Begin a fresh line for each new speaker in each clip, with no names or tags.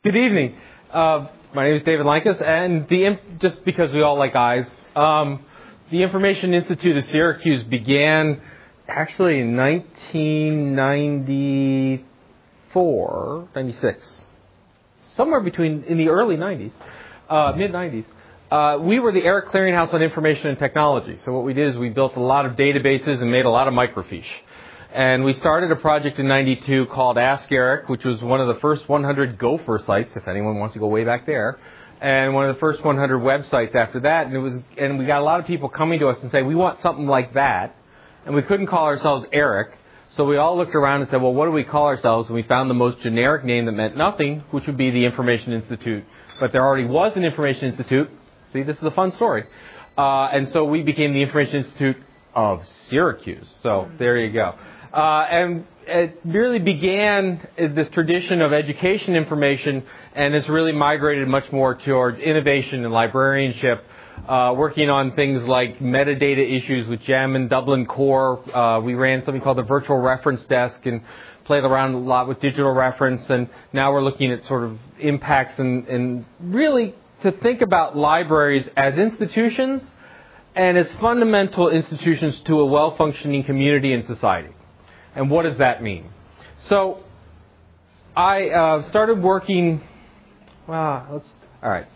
Good evening. My name is David Lankus, and just because we all like eyes, the Information Institute of Syracuse began actually in 1994, 96, somewhere in the early 90s, mid-90s. We were the Eric Clearinghouse on Information and Technology. So what we did is we built a lot of databases and made a lot of microfiche. And we started a project in 92 called Ask Eric, which was one of the first 100 Gopher sites, if anyone wants to go way back there, and one of the first 100 websites after that. And we got a lot of people coming to us and say, we want something like that. And we couldn't call ourselves Eric. So we all looked around and said, well, what do we call ourselves? And we found the most generic name that meant nothing, which would be the Information Institute. But there already was an Information Institute. See, this is a fun story. And so we became the Information Institute of Syracuse. So there you go. And it really began this tradition of education information, and it's really migrated much more towards innovation and librarianship, working on things like metadata issues with GEM and Dublin Core. We ran something called the Virtual Reference Desk and played around a lot with digital reference, and now we're looking at sort of impacts and really to think about libraries as institutions and as fundamental institutions to a well-functioning community and society. And what does that mean? So I started working, all right.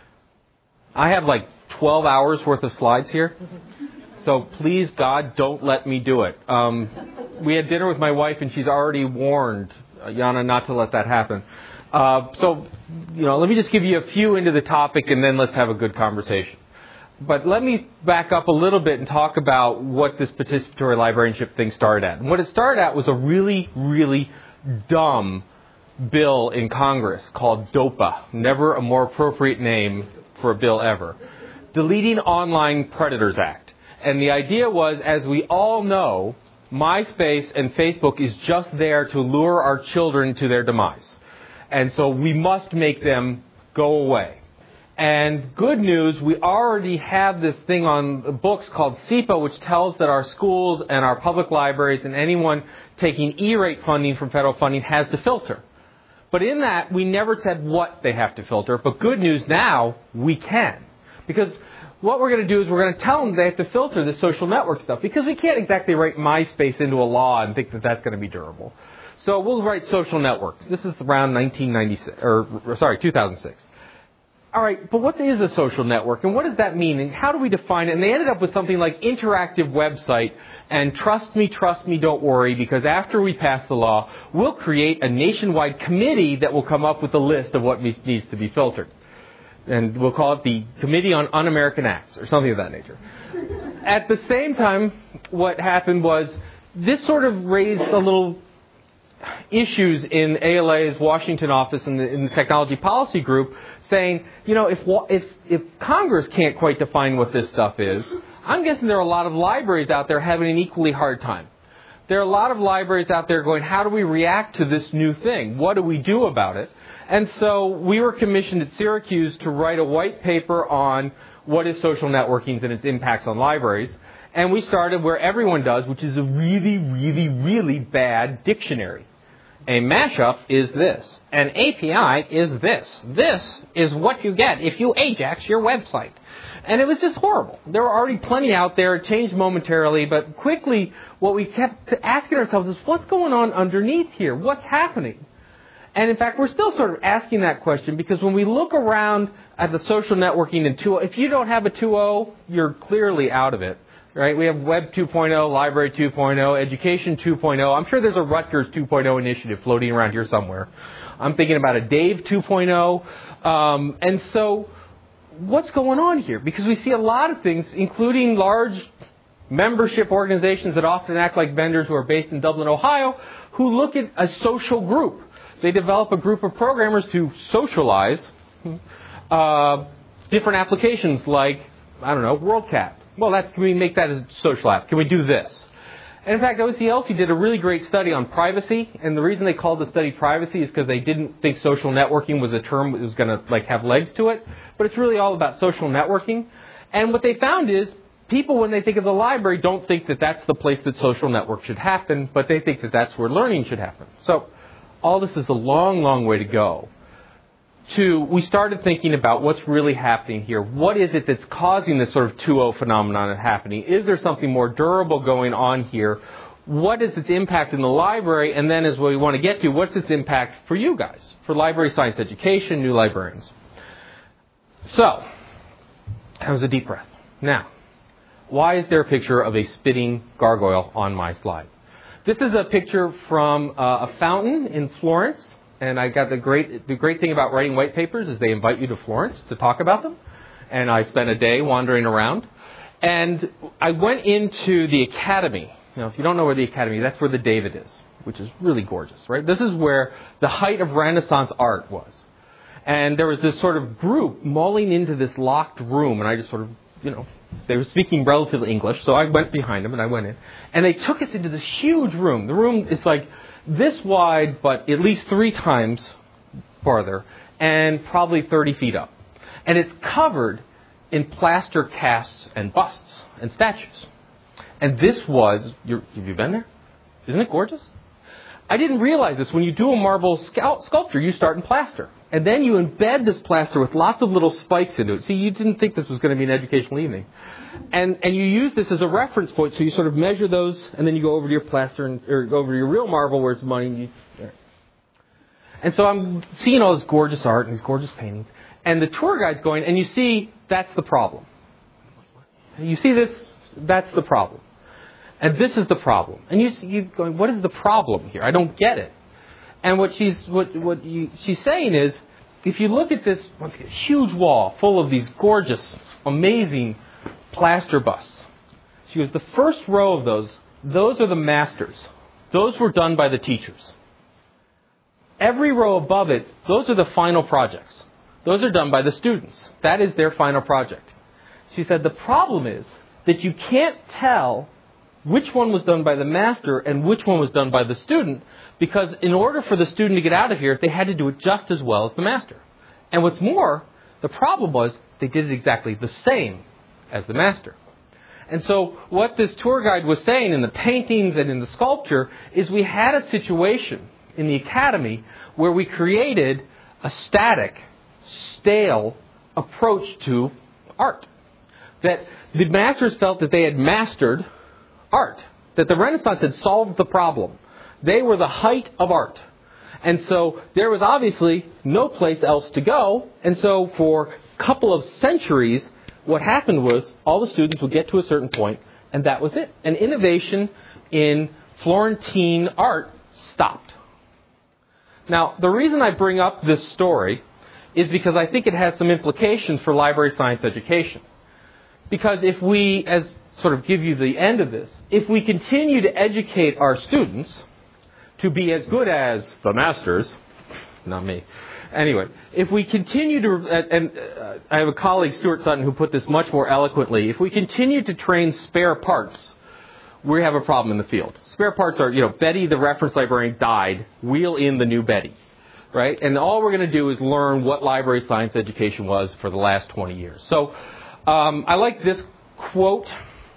I have like 12 hours worth of slides here. So please, God, don't let me do it. We had dinner with my wife, and she's already warned Yana not to let that happen. So let me just give you a few into the topic, and then let's have a good conversation. But let me back up a little bit and talk about what this participatory librarianship thing started at. And what it started at was a really, really dumb bill in Congress called DOPA. Never a more appropriate name for a bill ever. Deleting Online Predators Act. And the idea was, as we all know, MySpace and Facebook is just there to lure our children to their demise. And so we must make them go away. And good news, we already have this thing on the books called SEPA, which tells that our schools and our public libraries and anyone taking E-rate funding from federal funding has to filter. But in that, we never said what they have to filter. But good news now, we can. Because what we're going to do is we're going to tell them they have to filter the social network stuff. Because we can't exactly write MySpace into a law and think that that's going to be durable. So we'll write social networks. This is around 2006. All right, but what is a social network, and what does that mean, and how do we define it? And they ended up with something like interactive website, and trust me, don't worry, because after we pass the law, we'll create a nationwide committee that will come up with a list of what needs to be filtered. And we'll call it the Committee on Un-American Acts, or something of that nature. At the same time, what happened was this sort of raised a little issues in ALA's Washington office and in the technology policy group, saying, if Congress can't quite define what this stuff is, I'm guessing there are a lot of libraries out there having an equally hard time. There are a lot of libraries out there going, how do we react to this new thing? What do we do about it? And so we were commissioned at Syracuse to write a white paper on what is social networking and its impacts on libraries. And we started where everyone does, which is a really, really, really bad dictionary. A mashup is this. An API is this. This is what you get if you AJAX your website. And it was just horrible. There were already plenty out there. It changed momentarily. But quickly, what we kept asking ourselves is, what's going on underneath here? What's happening? And in fact, we're still sort of asking that question, because when we look around at the social networking in 2.0, if you don't have a 2.0, you're clearly out of it. Right? We have Web 2.0, Library 2.0, Education 2.0. I'm sure there's a Rutgers 2.0 initiative floating around here somewhere. I'm thinking about a Dave 2.0. And so what's going on here? Because we see a lot of things, including large membership organizations that often act like vendors who are based in Dublin, Ohio, who look at a social group. They develop a group of programmers to socialize different applications like, WorldCat. Well, can we make that a social app? Can we do this? And in fact, OCLC did a really great study on privacy, and the reason they called the study privacy is because they didn't think social networking was a term that was going to have legs to it, but it's really all about social networking. And what they found is people, when they think of the library, don't think that that's the place that social network should happen, but they think that that's where learning should happen. So all this is a long, long way to go. we started thinking about what's really happening here. What is it that's causing this sort of 2.0 phenomenon happening? Is there something more durable going on here? What is its impact in the library? And then as we want to get to, what's its impact for you guys, for library science education, new librarians? So, that was a deep breath. Now, why is there a picture of a spitting gargoyle on my slide? This is a picture from a fountain in Florence. And I got the great thing about writing white papers is they invite you to Florence to talk about them. And I spent a day wandering around. And I went into the Academy. Now, if you don't know where the Academy is, that's where the David is, which is really gorgeous, right? This is where the height of Renaissance art was. And there was this sort of group mulling into this locked room. And I just sort of, they were speaking relatively English. So I went behind them and I went in. And they took us into this huge room. The room is like this wide, but at least 3 times farther, and probably 30 feet up. And it's covered in plaster casts and busts and statues. And this was, have you been there? Isn't it gorgeous? I didn't realize this. When you do a marble sculpture, you start in plaster. And then you embed this plaster with lots of little spikes into it. See, you didn't think this was going to be an educational evening. And you use this as a reference point, so you sort of measure those, and then you go over to your plaster, or go over to your real marble where it's money. And so I'm seeing all this gorgeous art and these gorgeous paintings. And the tour guide's going, and you see, that's the problem. You see this? That's the problem. And this is the problem. And you're going, what is the problem here? I don't get it. And what she's saying is, if you look at this huge wall full of these gorgeous, amazing plaster busts, she goes, the first row of those are the masters. Those were done by the teachers. Every row above it, those are the final projects. Those are done by the students. That is their final project. She said the problem is that you can't tell which one was done by the master and which one was done by the student, because in order for the student to get out of here, they had to do it just as well as the master. And what's more, the problem was they did it exactly the same as the master. And so what this tour guide was saying in the paintings and in the sculpture is we had a situation in the Academy where we created a static, stale approach to art. That the masters felt that they had mastered art, that the Renaissance had solved the problem. They were the height of art. And so there was obviously no place else to go. And so for a couple of centuries, what happened was all the students would get to a certain point, and that was it. And innovation in Florentine art stopped. Now, the reason I bring up this story is because I think it has some implications for library science education. Because if we, as sort of give you the end of this, if we continue to educate our students to be as good as the masters, not me. Anyway, if we continue to, I have a colleague, Stuart Sutton, who put this much more eloquently, if we continue to train spare parts, we have a problem in the field. Spare parts are, Betty, the reference librarian, died, wheel in the new Betty, right? And all we're going to do is learn what library science education was for the last 20 years. So I like this quote,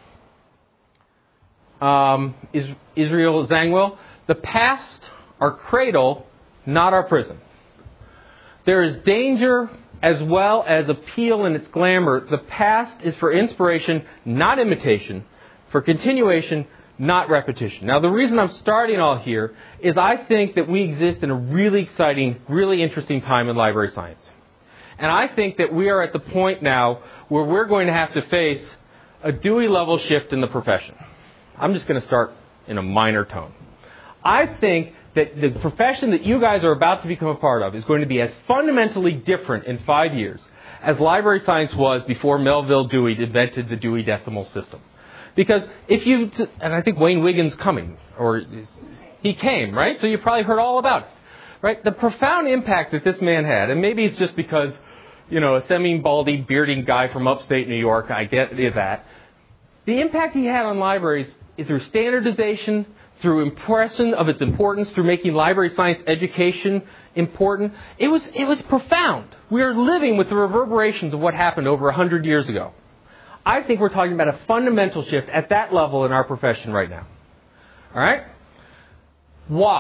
Israel Zangwill, "The past, our cradle, not our prison. There is danger as well as appeal in its glamour. The past is for inspiration, not imitation, for continuation, not repetition." Now, the reason I'm starting all here is I think that we exist in a really exciting, really interesting time in library science. And I think that we are at the point now where we're going to have to face a Dewey-level shift in the profession. I'm just going to start in a minor tone. I think that the profession that you guys are about to become a part of is going to be as fundamentally different in 5 years as library science was before Melville Dewey invented the Dewey Decimal System. Because and I think Wayne Wiggins coming, or he came, right? So you probably heard all about it, right? The profound impact that this man had, and maybe it's just because, a semi-baldy, bearding guy from upstate New York, I get that. The impact he had on libraries is through standardization, through impression of its importance, through making library science education important. It was profound. We are living with the reverberations of what happened over 100 years ago. I think we're talking about a fundamental shift at that level in our profession right now. All right? Why?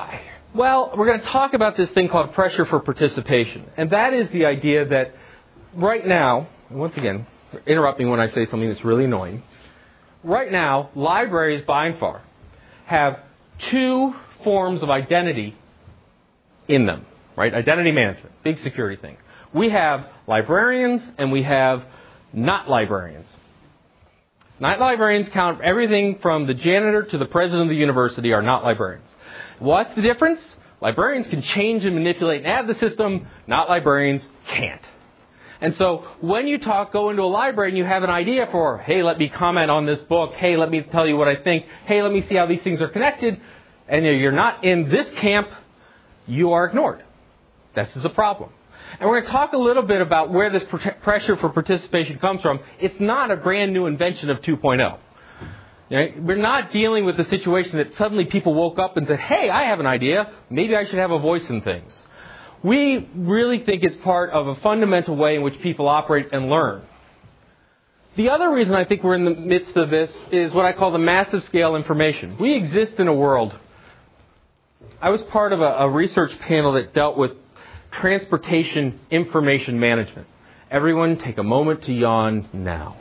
Well, we're going to talk about this thing called pressure for participation. And that is the idea that right now, once again, interrupt me when I say something that's really annoying. Right now, libraries, by and far, have two forms of identity in them, right? Identity management, big security thing. We have librarians and we have not librarians. Not librarians count everything from the janitor to the president of the university are not librarians. What's the difference? Librarians can change and manipulate and add the system. Not librarians can't. And so when you go into a library and you have an idea for, hey, let me comment on this book. Hey, let me tell you what I think. Hey, let me see how these things are connected. And you're not in this camp, you are ignored. This is a problem. And we're going to talk a little bit about where this pressure for participation comes from. It's not a brand new invention of 2.0. Right? We're not dealing with the situation that suddenly people woke up and said, hey, I have an idea. Maybe I should have a voice in things. We really think it's part of a fundamental way in which people operate and learn. The other reason I think we're in the midst of this is what I call the massive scale information. We exist in a world. I was part of a research panel that dealt with transportation information management. Everyone take a moment to yawn now.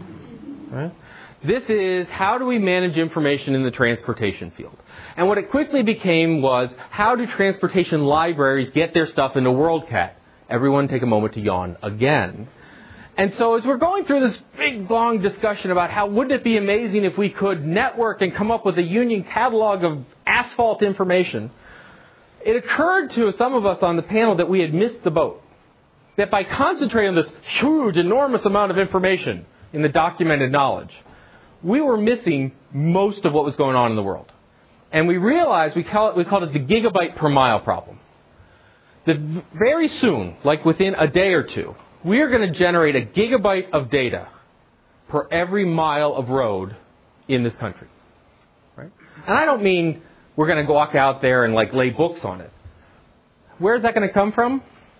Right? This is how do we manage information in the transportation field. And what it quickly became was how do transportation libraries get their stuff into WorldCat? Everyone take a moment to yawn again. And so as we're going through this big, long discussion about how wouldn't it be amazing if we could network and come up with a union catalog of asphalt information, it occurred to some of us on the panel that we had missed the boat. That by concentrating on this huge, enormous amount of information in the documented knowledge, we were missing most of what was going on in the world. And we realized we called it the gigabyte per mile problem. That very soon, like within a day or two, we are going to generate a gigabyte of data per every mile of road in this country. Right? And I don't mean we're going to walk out there and lay books on it. Where is that going to come from?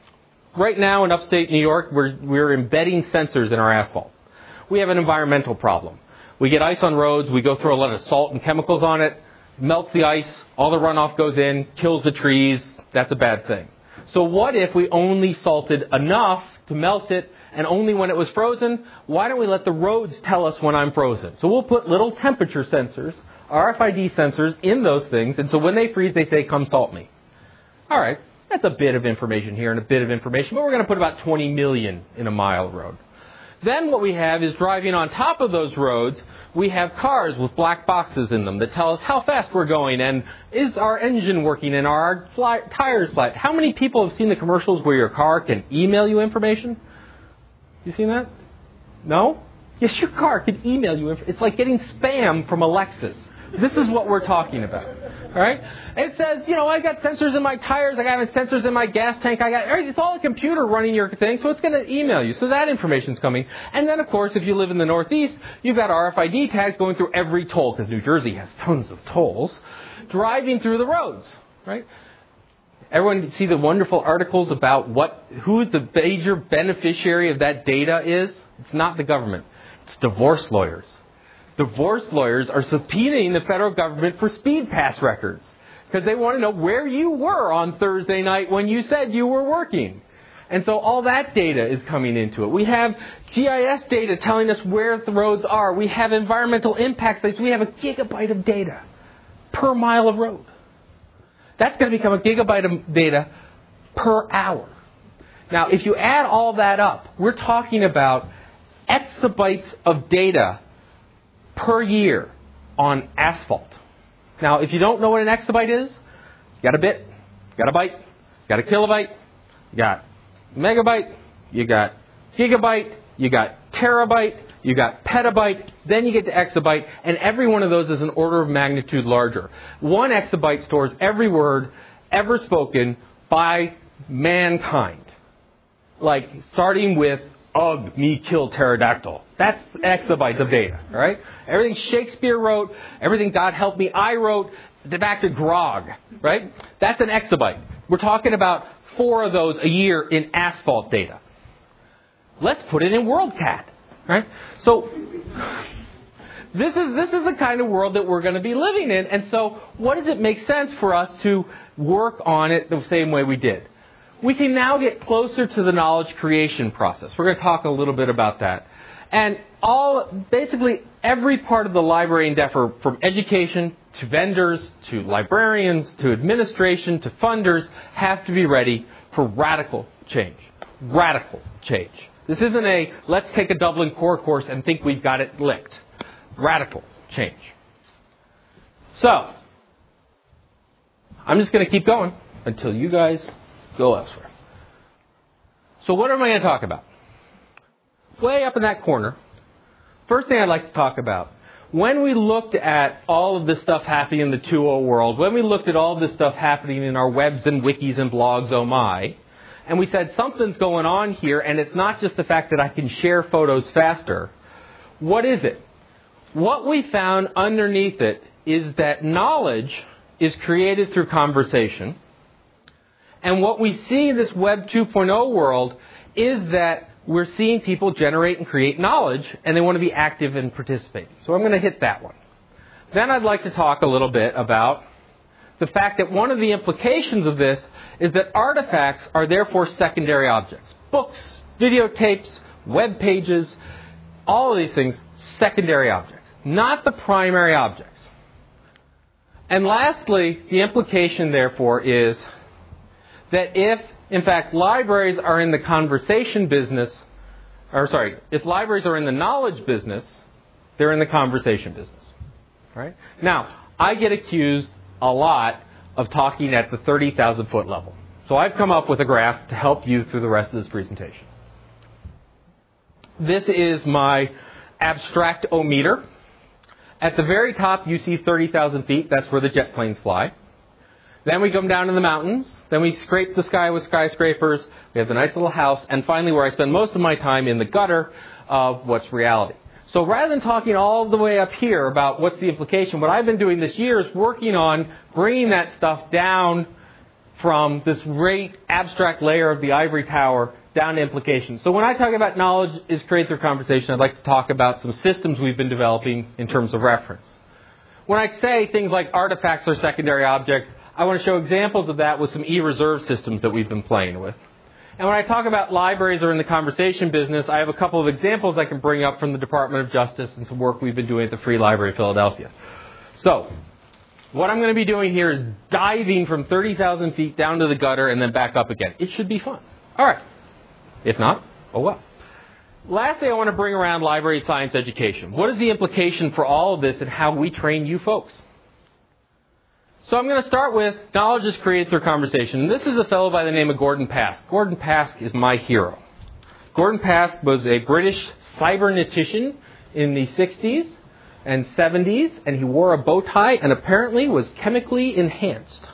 Right now in upstate New York, we're embedding sensors in our asphalt. We have an environmental problem. We get ice on roads, we go through a lot of salt and chemicals on it, melts the ice, all the runoff goes in, kills the trees. That's a bad thing. So what if we only salted enough to melt it, and only when it was frozen? Why don't we let the roads tell us when I'm frozen? So we'll put little temperature sensors, RFID sensors, in those things, and so when they freeze, they say, come salt me. All right, that's a bit of information here and a bit of information, but we're going to put about 20 million in a mile of road. Then what we have is driving on top of those roads, we have cars with black boxes in them that tell us how fast we're going and is our engine working and are our tires flat. How many people have seen the commercials where your car can email you information? You seen that? No? Yes, your car can email you information. It's like getting spam from Alexis. This is what we're talking about. All right? It says, I got sensors in my tires, I got sensors in my gas tank, it's all a computer running your thing, so it's going to email you. So that information's coming. And then, of course, if you live in the Northeast, you've got RFID tags going through every toll, because New Jersey has tons of tolls, driving through the roads. Right? Everyone see the wonderful articles about who the major beneficiary of that data is? It's not the government. It's divorce lawyers. Divorce lawyers are subpoenaing the federal government for speed pass records because they want to know where you were on Thursday night when you said you were working. And so all that data is coming into it. We have GIS data telling us where the roads are. We have environmental impact studies. We have a gigabyte of data per mile of road. That's going to become a gigabyte of data per hour. Now, if you add all that up, we're talking about exabytes of data per year on asphalt. Now, if you don't know what an exabyte is, you got a bit, you got a byte, you got a kilobyte, you got megabyte, you got gigabyte, you got terabyte, you got petabyte, then you get to exabyte, and every one of those is an order of magnitude larger. 1 exabyte stores every word ever spoken by mankind. Like, starting with, ugh, me kill pterodactyl. That's exabytes of data, all right? Everything Shakespeare wrote, everything God help me I wrote, back to Grog, right? That's an exabyte. We're talking about 4 of those a year in asphalt data. Let's put it in WorldCat, right? So This is the kind of world that we're going to be living in. And so what does it make sense for us to work on it the same way we did? We can now get closer to the knowledge creation process. We're going to talk a little bit about that. And basically every part of the library endeavor, from education to vendors to librarians to administration to funders, have to be ready for radical change. Radical change. This isn't a let's take a Dublin core course and think we've got it licked. Radical change. So, I'm just going to keep going until you guys go elsewhere. So what am I going to talk about? Way up in that corner, first thing I'd like to talk about, when we looked at all of this stuff happening in the 2.0 world, when we looked at all of this stuff happening in our webs and wikis and blogs, oh my, and we said something's going on here, and it's not just the fact that I can share photos faster. What is it? What we found underneath it is that knowledge is created through conversation. And what we see in this Web 2.0 world is that we're seeing people generate and create knowledge, and they want to be active and participating. So I'm going to hit that one. Then I'd like to talk a little bit about the fact that one of the implications of this is that artifacts are therefore secondary objects. Books, videotapes, web pages, all of these things, secondary objects, not the primary objects. And lastly, the implication therefore is that if, in fact, libraries are in the conversation business, if libraries are in the knowledge business, they're in the conversation business. Right? Now, I get accused a lot of talking at the 30,000 foot level. So I've come up with a graph to help you through the rest of this presentation. This is my abstract-o-meter. At the very top, you see 30,000 feet. That's where the jet planes fly. Then we come down to the mountains. Then we scrape the sky with skyscrapers. We have the nice little house. And finally, where I spend most of my time, in the gutter of what's reality. So rather than talking all the way up here about what's the implication, what I've been doing this year is working on bringing that stuff down from this great abstract layer of the ivory tower down to implications. So when I talk about knowledge is created through conversation, I'd like to talk about some systems we've been developing in terms of reference. When I say things like artifacts are secondary objects, I want to show examples of that with some e-reserve systems that we've been playing with. And when I talk about libraries are in the conversation business, I have a couple of examples I can bring up from the Department of Justice and some work we've been doing at the Free Library of Philadelphia. So, what I'm going to be doing here is diving from 30,000 feet down to the gutter and then back up again. It should be fun. All right. If not, oh well. Lastly, I want to bring around library science education. What is the implication for all of this and how we train you folks? So I'm going to start with knowledge is created through conversation. And this is a fellow by the name of Gordon Pask. Gordon Pask is my hero. Gordon Pask was a British cybernetician in the 60s and 70s, and he wore a bow tie and apparently was chemically enhanced.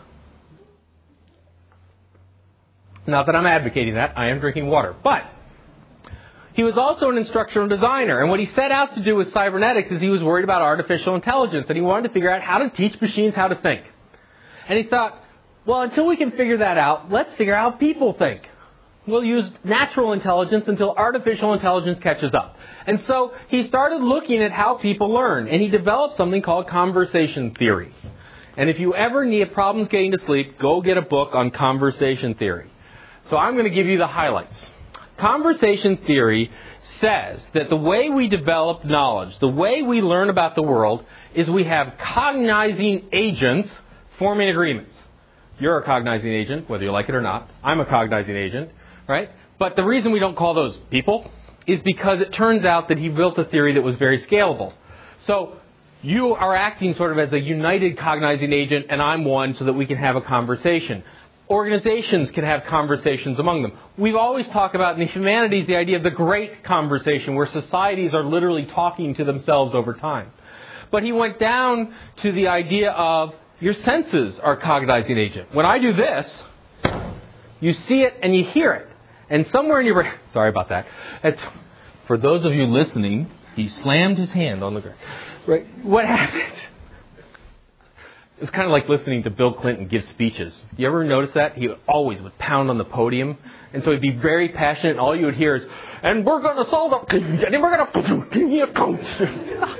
Not that I'm advocating that. I am drinking water. But he was also an instructional designer. And what he set out to do with cybernetics is he was worried about artificial intelligence, and he wanted to figure out how to teach machines how to think. And he thought, well, until we can figure that out, let's figure out how people think. We'll use natural intelligence until artificial intelligence catches up. And so he started looking at how people learn, and he developed something called conversation theory. And if you ever need problems getting to sleep, go get a book on conversation theory. So I'm going to give you the highlights. Conversation theory says that the way we develop knowledge, the way we learn about the world, is we have cognizing agents forming agreements. You're a cognizing agent, whether you like it or not. I'm a cognizing agent, right? But the reason we don't call those people is because it turns out that he built a theory that was very scalable. So you are acting sort of as a united cognizing agent, and I'm one, so that we can have a conversation. Organizations can have conversations among them. We've always talked about in the humanities the idea of the great conversation, where societies are literally talking to themselves over time. But he went down to the idea of your senses are a cognizing agent. When I do this, you see it and you hear it. And somewhere in your brain, sorry about that. For those of you listening, he slammed his hand on the ground. Right? What happened? It's kind of like listening to Bill Clinton give speeches. You ever notice that? He always would pound on the podium. And so he'd be very passionate, and all you would hear is, and we're going to solve it, and we're going to...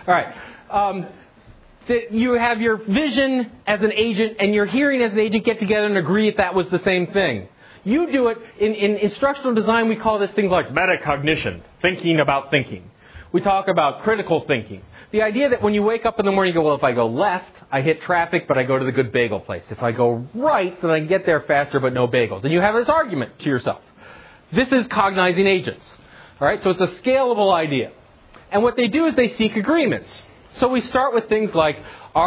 All right. That you have your vision as an agent and your hearing as an agent get together and agree if that was the same thing. You do it in instructional design. We call this thing like metacognition, thinking about thinking. We talk about critical thinking. The idea that when you wake up in the morning, you go, well, if I go left, I hit traffic, but I go to the good bagel place. If I go right, then I can get there faster, but no bagels. And you have this argument to yourself. This is cognizing agents. All right, so it's a scalable idea. And what they do is they seek agreements. So we start with things like,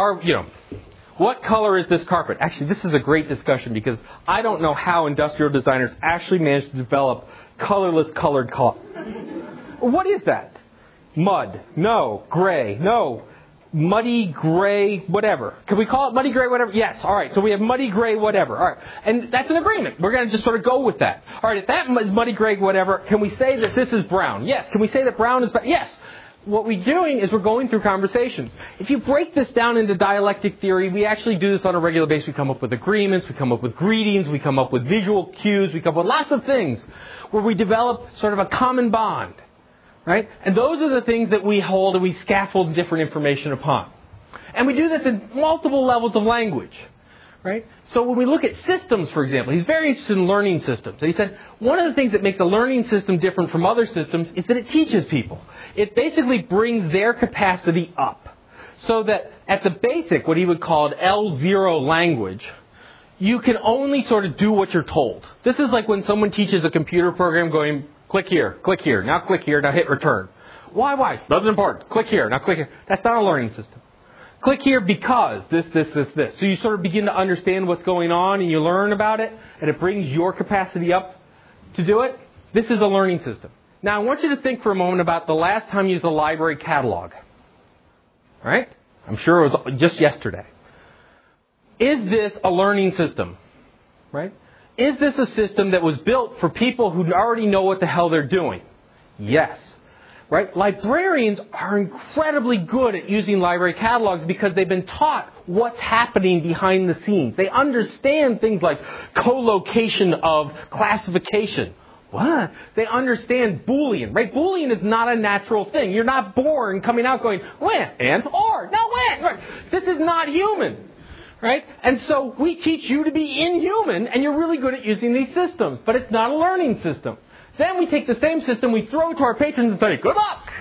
what color is this carpet? Actually, this is a great discussion because I don't know how industrial designers actually managed to develop colorless colored cloth. What is that? Mud. No. Gray. No. Muddy gray whatever. Can we call it muddy gray whatever? Yes. All right. So we have muddy gray whatever. All right. And that's an agreement. We're going to just sort of go with that. All right. If that is muddy gray whatever, can we say that this is brown? Yes. Can we say that brown is... Yes. What we're doing is we're going through conversations. If you break this down into dialectic theory, we actually do this on a regular basis. We come up with agreements, we come up with greetings, we come up with visual cues, we come up with lots of things where we develop sort of a common bond, right? And those are the things that we hold and we scaffold different information upon. And we do this in multiple levels of language, right? So when we look at systems, for example, he's very interested in learning systems. He said one of the things that makes a learning system different from other systems is that it teaches people. It basically brings their capacity up. So that at the basic, what he would call an L0 language, you can only sort of do what you're told. This is like when someone teaches a computer program going, click here, now click here, now hit return. Why? That's important. Click here, now click here. That's not a learning system. Click here because this. So you sort of begin to understand what's going on and you learn about it and it brings your capacity up to do it. This is a learning system. Now I want you to think for a moment about the last time you used a library catalog. Right? I'm sure it was just yesterday. Is this a learning system? Right? Is this a system that was built for people who already know what the hell they're doing? Yes. Right? Librarians are incredibly good at using library catalogs because they've been taught what's happening behind the scenes. They understand things like co-location of classification. What? They understand Boolean, right? Boolean is not a natural thing. You're not born coming out going, when, and, or, no, when. Right? This is not human, right? And so we teach you to be inhuman, and you're really good at using these systems, but it's not a learning system. Then we take the same system, we throw it to our patrons and say, good luck!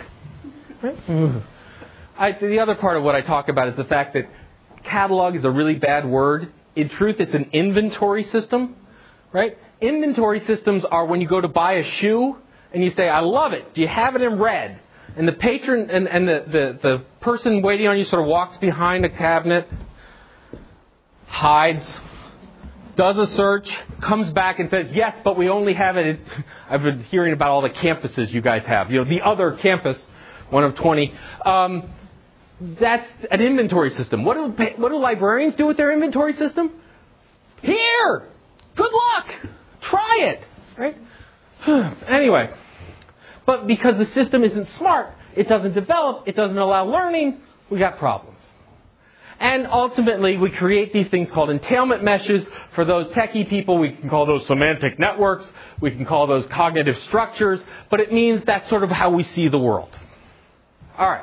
Right? The other part of what I talk about is the fact that catalog is a really bad word. In truth, it's an inventory system, right? Inventory systems are when you go to buy a shoe and you say, I love it. Do you have it in red? And the patron and the person waiting on you sort of walks behind a cabinet, hides, does a search, comes back and says, yes, but we only have it. I've been hearing about all the campuses you guys have. The other campus, one of 20. That's an inventory system. What do librarians do with their inventory system? Here! Good luck! Try it! Right? Anyway. But because the system isn't smart, it doesn't develop, it doesn't allow learning, we got problems. And ultimately, we create these things called entailment meshes. For those techie people, we can call those semantic networks. We can call those cognitive structures. But it means that's sort of how we see the world. All right.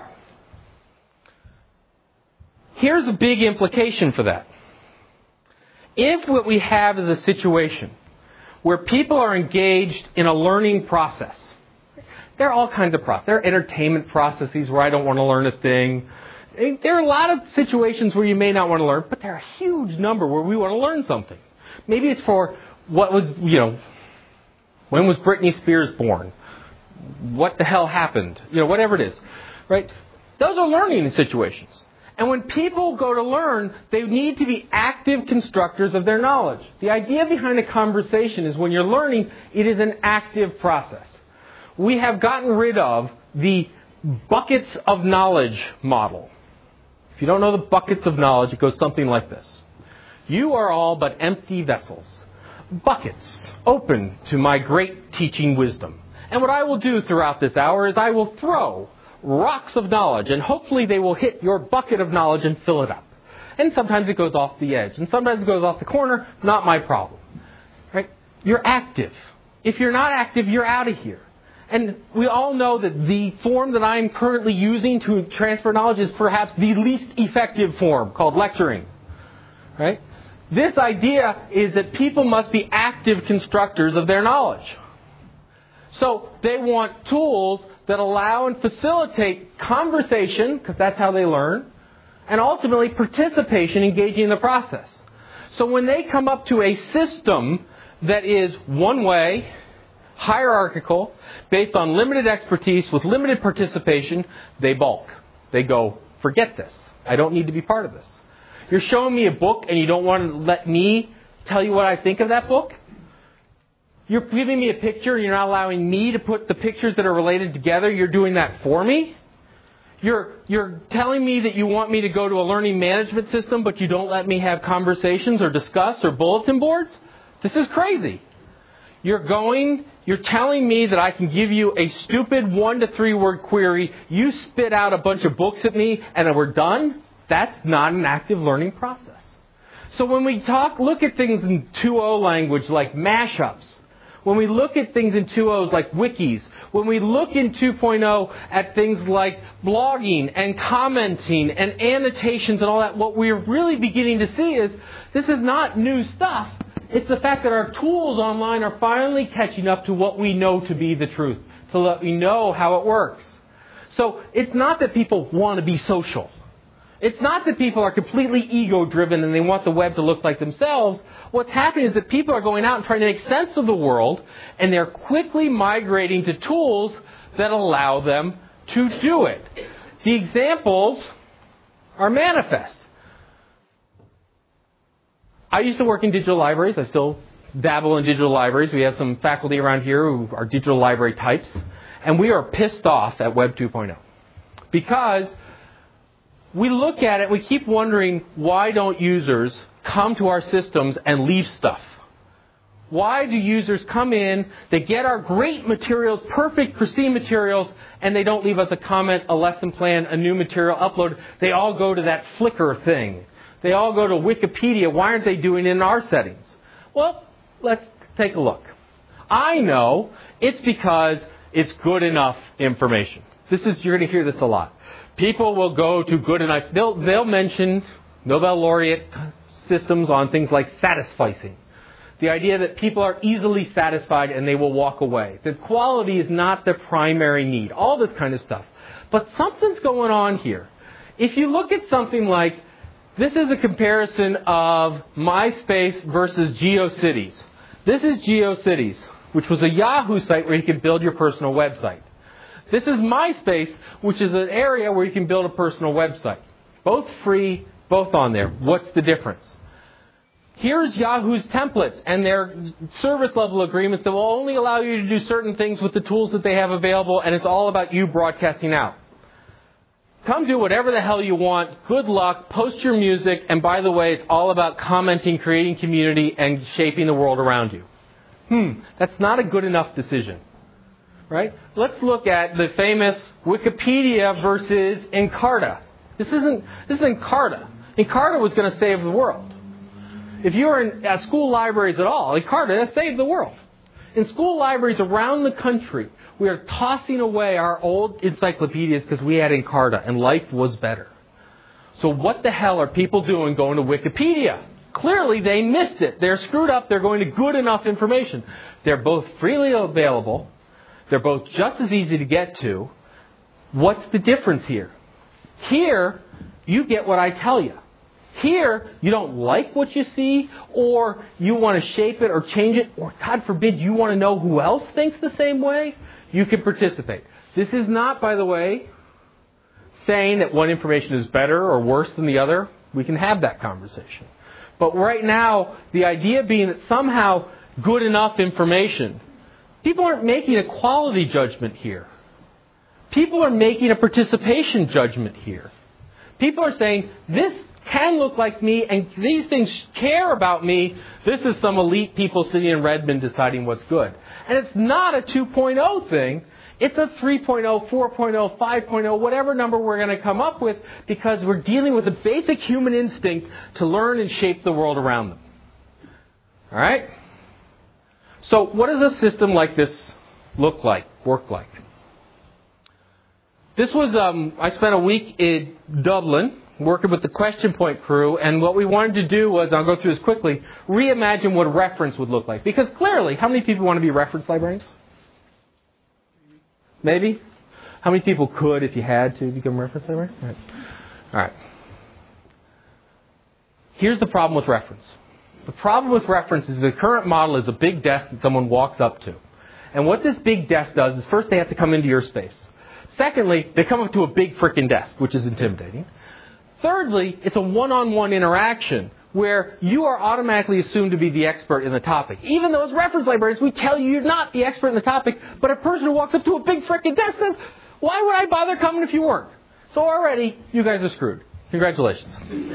Here's a big implication for that. If what we have is a situation where people are engaged in a learning process, there are all kinds of processes. There are entertainment processes where I don't want to learn a thing. There are a lot of situations where you may not want to learn, but there are a huge number where we want to learn something. Maybe it's for when was Britney Spears born? What the hell happened? Whatever it is, right? Those are learning situations. And when people go to learn, they need to be active constructors of their knowledge. The idea behind a conversation is when you're learning, it is an active process. We have gotten rid of the buckets of knowledge model. If you don't know the buckets of knowledge, it goes something like this. You are all but empty vessels, buckets open to my great teaching wisdom. And what I will do throughout this hour is I will throw rocks of knowledge, and hopefully they will hit your bucket of knowledge and fill it up. And sometimes it goes off the edge, and sometimes it goes off the corner. Not my problem. Right? You're active. If you're not active, you're out of here. And we all know that the form that I'm currently using to transfer knowledge is perhaps the least effective form, called lecturing. Right? This idea is that people must be active constructors of their knowledge. So they want tools that allow and facilitate conversation, because that's how they learn, and ultimately participation, engaging in the process. So when they come up to a system that is one way, hierarchical, based on limited expertise with limited participation, they balk. They go, forget this. I don't need to be part of this. You're showing me a book and you don't want to let me tell you what I think of that book? You're giving me a picture and you're not allowing me to put the pictures that are related together. You're doing that for me? You're telling me that you want me to go to a learning management system, but you don't let me have conversations or discuss or bulletin boards? This is crazy. You're telling me that I can give you a stupid 1 to 3 word query, you spit out a bunch of books at me, and then we're done? That's not an active learning process. So when we look at things in 2.0 language like mashups, when we look at things in 2.0 like wikis, when we look in 2.0 at things like blogging and commenting and annotations and all that, what we're really beginning to see is this is not new stuff. It's the fact that our tools online are finally catching up to what we know to be the truth, to let we know how it works. So it's not that people want to be social. It's not that people are completely ego-driven and they want the web to look like themselves. What's happening is that people are going out and trying to make sense of the world, and they're quickly migrating to tools that allow them to do it. The examples are manifest. I used to work in digital libraries. I still dabble in digital libraries. We have some faculty around here who are digital library types. And we are pissed off at Web 2.0. Because we look at it, we keep wondering, why don't users come to our systems and leave stuff? Why do users come in, they get our great materials, perfect, pristine materials, and they don't leave us a comment, a lesson plan, a new material upload? They all go to that Flickr thing. They all go to Wikipedia. Why aren't they doing it in our settings? Well, let's take a look. I know it's because it's good enough information. You're going to hear this a lot. People will go to good enough. They'll mention Nobel laureate systems on things like satisficing. The idea that people are easily satisfied and they will walk away. That quality is not their primary need. All this kind of stuff. But something's going on here. If you look at something like, this is a comparison of MySpace versus GeoCities. This is GeoCities, which was a Yahoo site where you could build your personal website. This is MySpace, which is an area where you can build a personal website. Both free, both on there. What's the difference? Here's Yahoo's templates and their service level agreements that will only allow you to do certain things with the tools that they have available, and it's all about you broadcasting out. Come do whatever the hell you want. Good luck. Post your music. And by the way, it's all about commenting, creating community, and shaping the world around you. That's not a good enough decision. Right? Let's look at the famous Wikipedia versus Encarta. This is Encarta. Encarta was going to save the world. If you were in school libraries at all, Encarta has saved the world. In school libraries around the country, we are tossing away our old encyclopedias because we had Encarta and life was better. So what the hell are people doing going to Wikipedia? Clearly they missed it. They're screwed up. They're going to good enough information. They're both freely available. They're both just as easy to get to. What's the difference here? Here, you get what I tell you. Here, you don't like what you see, or you want to shape it or change it, or God forbid, you want to know who else thinks the same way. You can participate. This is not, by the way, saying that one information is better or worse than the other. We can have that conversation. But right now, the idea being that somehow good enough information, people aren't making a quality judgment here. People are making a participation judgment here. People are saying, this can look like me, and these things care about me. This is some elite people sitting in Redmond deciding what's good. And it's not a 2.0 thing. It's a 3.0, 4.0, 5.0, whatever number we're going to come up with, because we're dealing with a basic human instinct to learn and shape the world around them. All right? So what does a system like this look like, work like? This was, I spent a week in Dublin working with the Question Point crew, and what we wanted to do was, I'll go through this quickly, reimagine what reference would look like. Because clearly, how many people want to be reference librarians? Maybe? How many people could, if you had to, become a reference librarian? All right. Here's the problem with reference. The problem with reference is the current model is a big desk that someone walks up to. And what this big desk does is first they have to come into your space. Secondly, they come up to a big frickin' desk, which is intimidating. Thirdly, it's a one-on-one interaction where you are automatically assumed to be the expert in the topic. Even though as reference librarians, we tell you you're not the expert in the topic, but a person who walks up to a big frickin' desk says, why would I bother coming if you weren't? So already, you guys are screwed. Congratulations.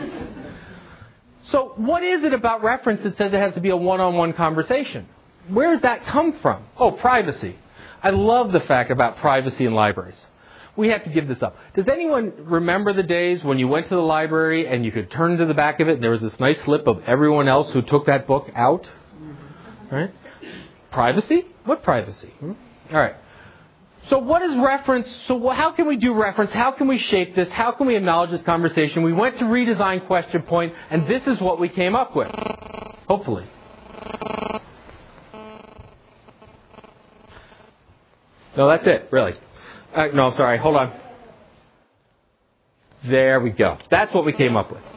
So what is it about reference that says it has to be a one-on-one conversation? Where does that come from? Oh, privacy. I love the fact about privacy in libraries. We have to give this up. Does anyone remember the days when you went to the library and you could turn to the back of it and there was this nice slip of everyone else who took that book out? Right? Privacy? What privacy? All right. So what is reference? So how can we do reference? How can we shape this? How can we acknowledge this conversation? We went to redesign Question Point, and this is what we came up with. Hopefully. No, that's it, really. No, sorry, hold on. There we go. That's what we came up with.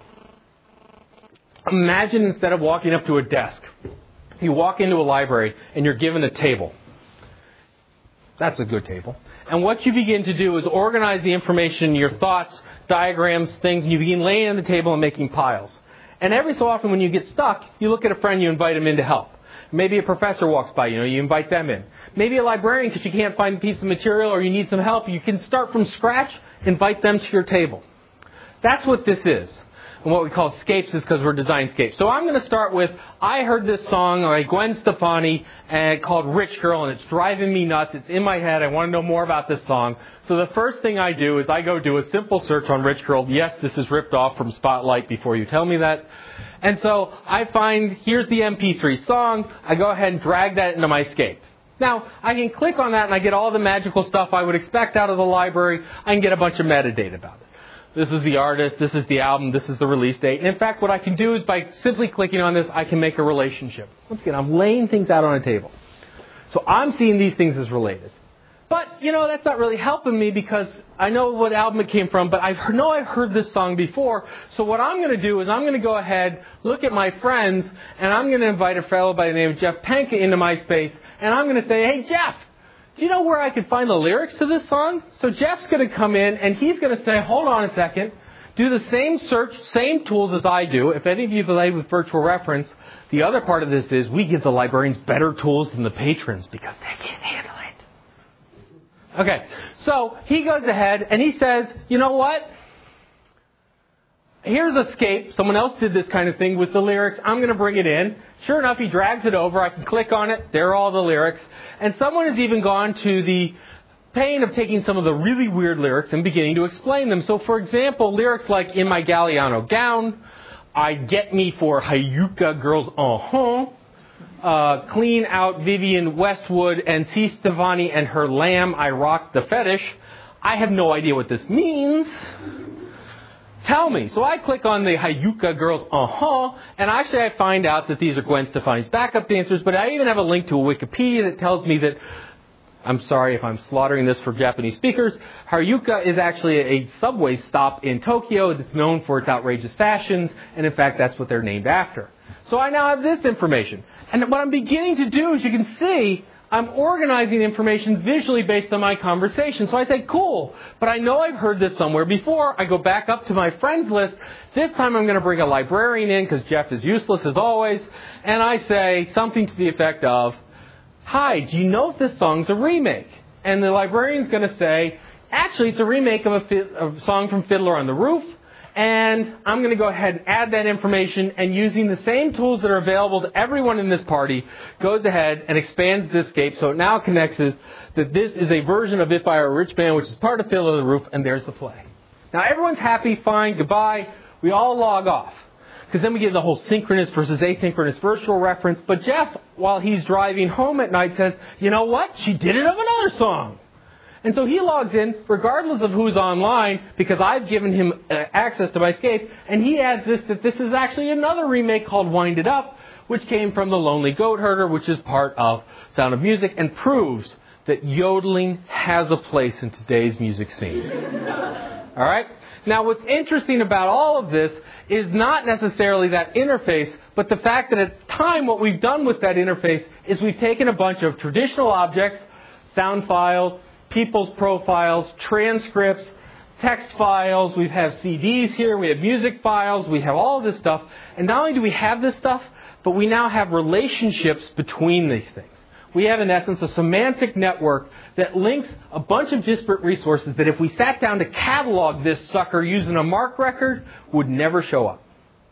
Imagine instead of walking up to a desk, you walk into a library and you're given a table. That's a good table. And what you begin to do is organize the information, your thoughts, diagrams, things, and you begin laying on the table and making piles. And every so often when you get stuck, you look at a friend, you invite him in to help. Maybe a professor walks by, you invite them in. Maybe a librarian, because you can't find a piece of material or you need some help, you can start from scratch, invite them to your table. That's what this is. And what we call scapes is because we're designing scapes. So I'm going to start with, I heard this song by Gwen Stefani called Rich Girl, and it's driving me nuts. It's in my head. I want to know more about this song. So the first thing I do is I go do a simple search on Rich Girl. Yes, this is ripped off from Spotlight before you tell me that. And so I find, here's the MP3 song. I go ahead and drag that into my scape. Now, I can click on that and I get all the magical stuff I would expect out of the library. I can get a bunch of metadata about it. This is the artist, this is the album, this is the release date. And in fact, what I can do is by simply clicking on this, I can make a relationship. Once again, I'm laying things out on a table. So I'm seeing these things as related. But, that's not really helping me because I know what album it came from, but I know I've heard this song before. So what I'm going to do is I'm going to go ahead, look at my friends, and I'm going to invite a fellow by the name of Jeff Panka into my space. And I'm going to say, hey, Jeff, do you know where I could find the lyrics to this song? So Jeff's going to come in, and he's going to say, hold on a second, do the same search, same tools as I do. If any of you play with virtual reference, the other part of this is we give the librarians better tools than the patrons because they can't handle it. Okay, so he goes ahead, and he says, you know what? Here's Escape. Someone else did this kind of thing with the lyrics. I'm going to bring it in. Sure enough, he drags it over. I can click on it. There are all the lyrics. And someone has even gone to the pain of taking some of the really weird lyrics and beginning to explain them. So, for example, lyrics like, in my Galliano gown, I get me for Hayuka girls, clean out Vivian Westwood and see Stefani and her lamb, I rock the fetish. I have no idea what this means. Tell me. So I click on the Hayuka girls, and actually I find out that these are Gwen Stefani's backup dancers, but I even have a link to a Wikipedia that tells me that, I'm sorry if I'm slaughtering this for Japanese speakers, Hayuka is actually a subway stop in Tokyo that's known for its outrageous fashions, and in fact that's what they're named after. So I now have this information. And what I'm beginning to do, as you can see, I'm organizing information visually based on my conversation. So I say, cool, but I know I've heard this somewhere before. I go back up to my friends list. This time I'm going to bring a librarian in because Jeff is useless as always. And I say something to the effect of, hi, do you know if this song's a remake? And the librarian's going to say, actually, it's a remake of a song from Fiddler on the Roof. And I'm going to go ahead and add that information, and using the same tools that are available to everyone in this party, goes ahead and expands this scape so it now connects it that this is a version of If I Were a Rich Man, which is part of Fiddler on the Roof, and there's the play. Now everyone's happy, fine, goodbye. We all log off. because then we get the whole synchronous versus asynchronous virtual reference. But Jeff, while he's driving home at night, says, you know what? She did it of another song. And so he logs in, regardless of who's online, because I've given him access to my Scape, and he adds that this is actually another remake called Wind It Up, which came from The Lonely Goat Herder, which is part of Sound of Music, and proves that yodeling has a place in today's music scene. All right? Now, what's interesting about all of this is not necessarily that interface, but the fact that at the time what we've done with that interface is we've taken a bunch of traditional objects, sound files, people's profiles, transcripts, text files, we have CDs here, we have music files, we have all of this stuff. And not only do we have this stuff, but we now have relationships between these things. We have, in essence, a semantic network that links a bunch of disparate resources that if we sat down to catalog this sucker using a MARC record, would never show up.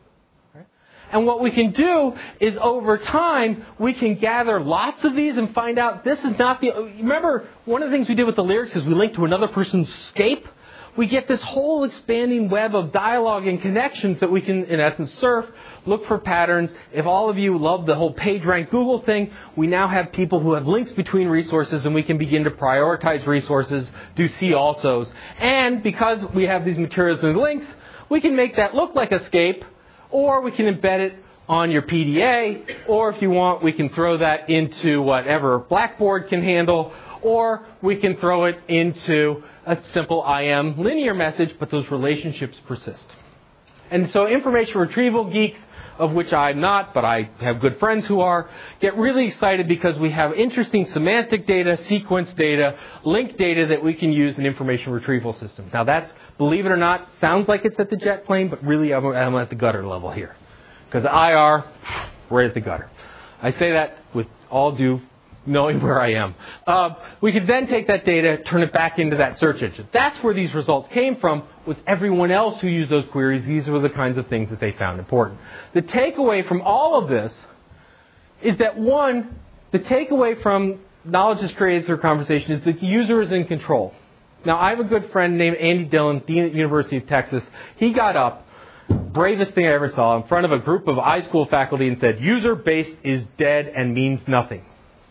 And what we can do is, over time, we can gather lots of these and find out this is not the... Remember, one of the things we did with the lyrics is we linked to another person's Scape. We get this whole expanding web of dialogue and connections that we can, in essence, surf, look for patterns. If all of you love the whole PageRank Google thing, we now have people who have links between resources, and we can begin to prioritize resources, do see alsos. And because we have these materials and links, we can make that look like a Scape, or we can embed it on your PDA, or if you want, we can throw that into whatever Blackboard can handle, or we can throw it into a simple IM linear message, but those relationships persist. And so information retrieval geeks, of which I'm not, but I have good friends who are, get really excited because we have interesting semantic data, sequence data, linked data that we can use in information retrieval systems. Now that's, believe it or not, sounds like it's at the jet plane, but really I'm at the gutter level here. Because IR, right at the gutter. I say that with all due knowing where I am. We could then take that data, turn it back into that search engine. That's where these results came from, was everyone else who used those queries. These were the kinds of things that they found important. The takeaway from all of this is that, one, the takeaway from knowledge is created through conversation is that the user is in control. Now, I have a good friend named Andy Dillon, Dean at the University of Texas. He got up, bravest thing I ever saw, in front of a group of iSchool faculty and said, user-based is dead and means nothing.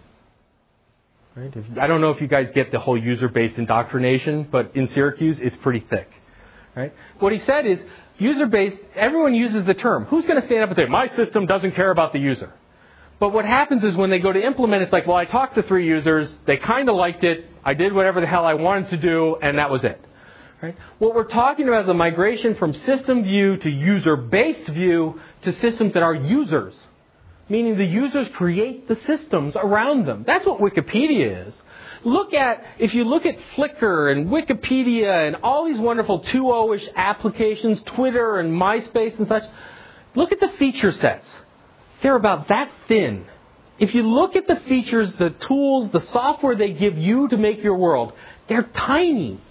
Right? I don't know if you guys get the whole user-based indoctrination, but in Syracuse, it's pretty thick. Right? What he said is, user-based, everyone uses the term. Who's going to stand up and say, my system doesn't care about the user? But what happens is when they go to implement, it's like, well, I talked to 3 users, they kind of liked it, I did whatever the hell I wanted to do, and that was it. Right? What we're talking about is the migration from system view to user-based view to systems that are users. Meaning the users create the systems around them. That's what Wikipedia is. If you look at Flickr and Wikipedia and all these wonderful 2.0-ish applications, Twitter and MySpace and such, look at the feature sets. They're about that thin. If you look at the features, the tools, the software they give you to make your world, they're tiny.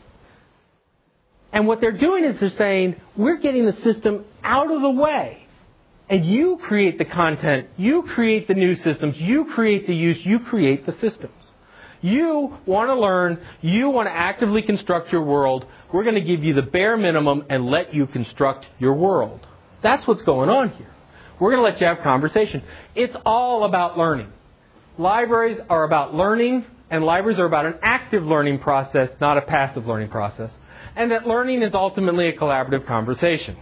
And what they're doing is they're saying, we're getting the system out of the way. And you create the content, you create the new systems, you create the use, you create the systems. You want to learn, you want to actively construct your world, we're going to give you the bare minimum and let you construct your world. That's what's going on here. We're going to let you have conversation. It's all about learning. Libraries are about learning, and libraries are about an active learning process, not a passive learning process. And that learning is ultimately a collaborative conversation.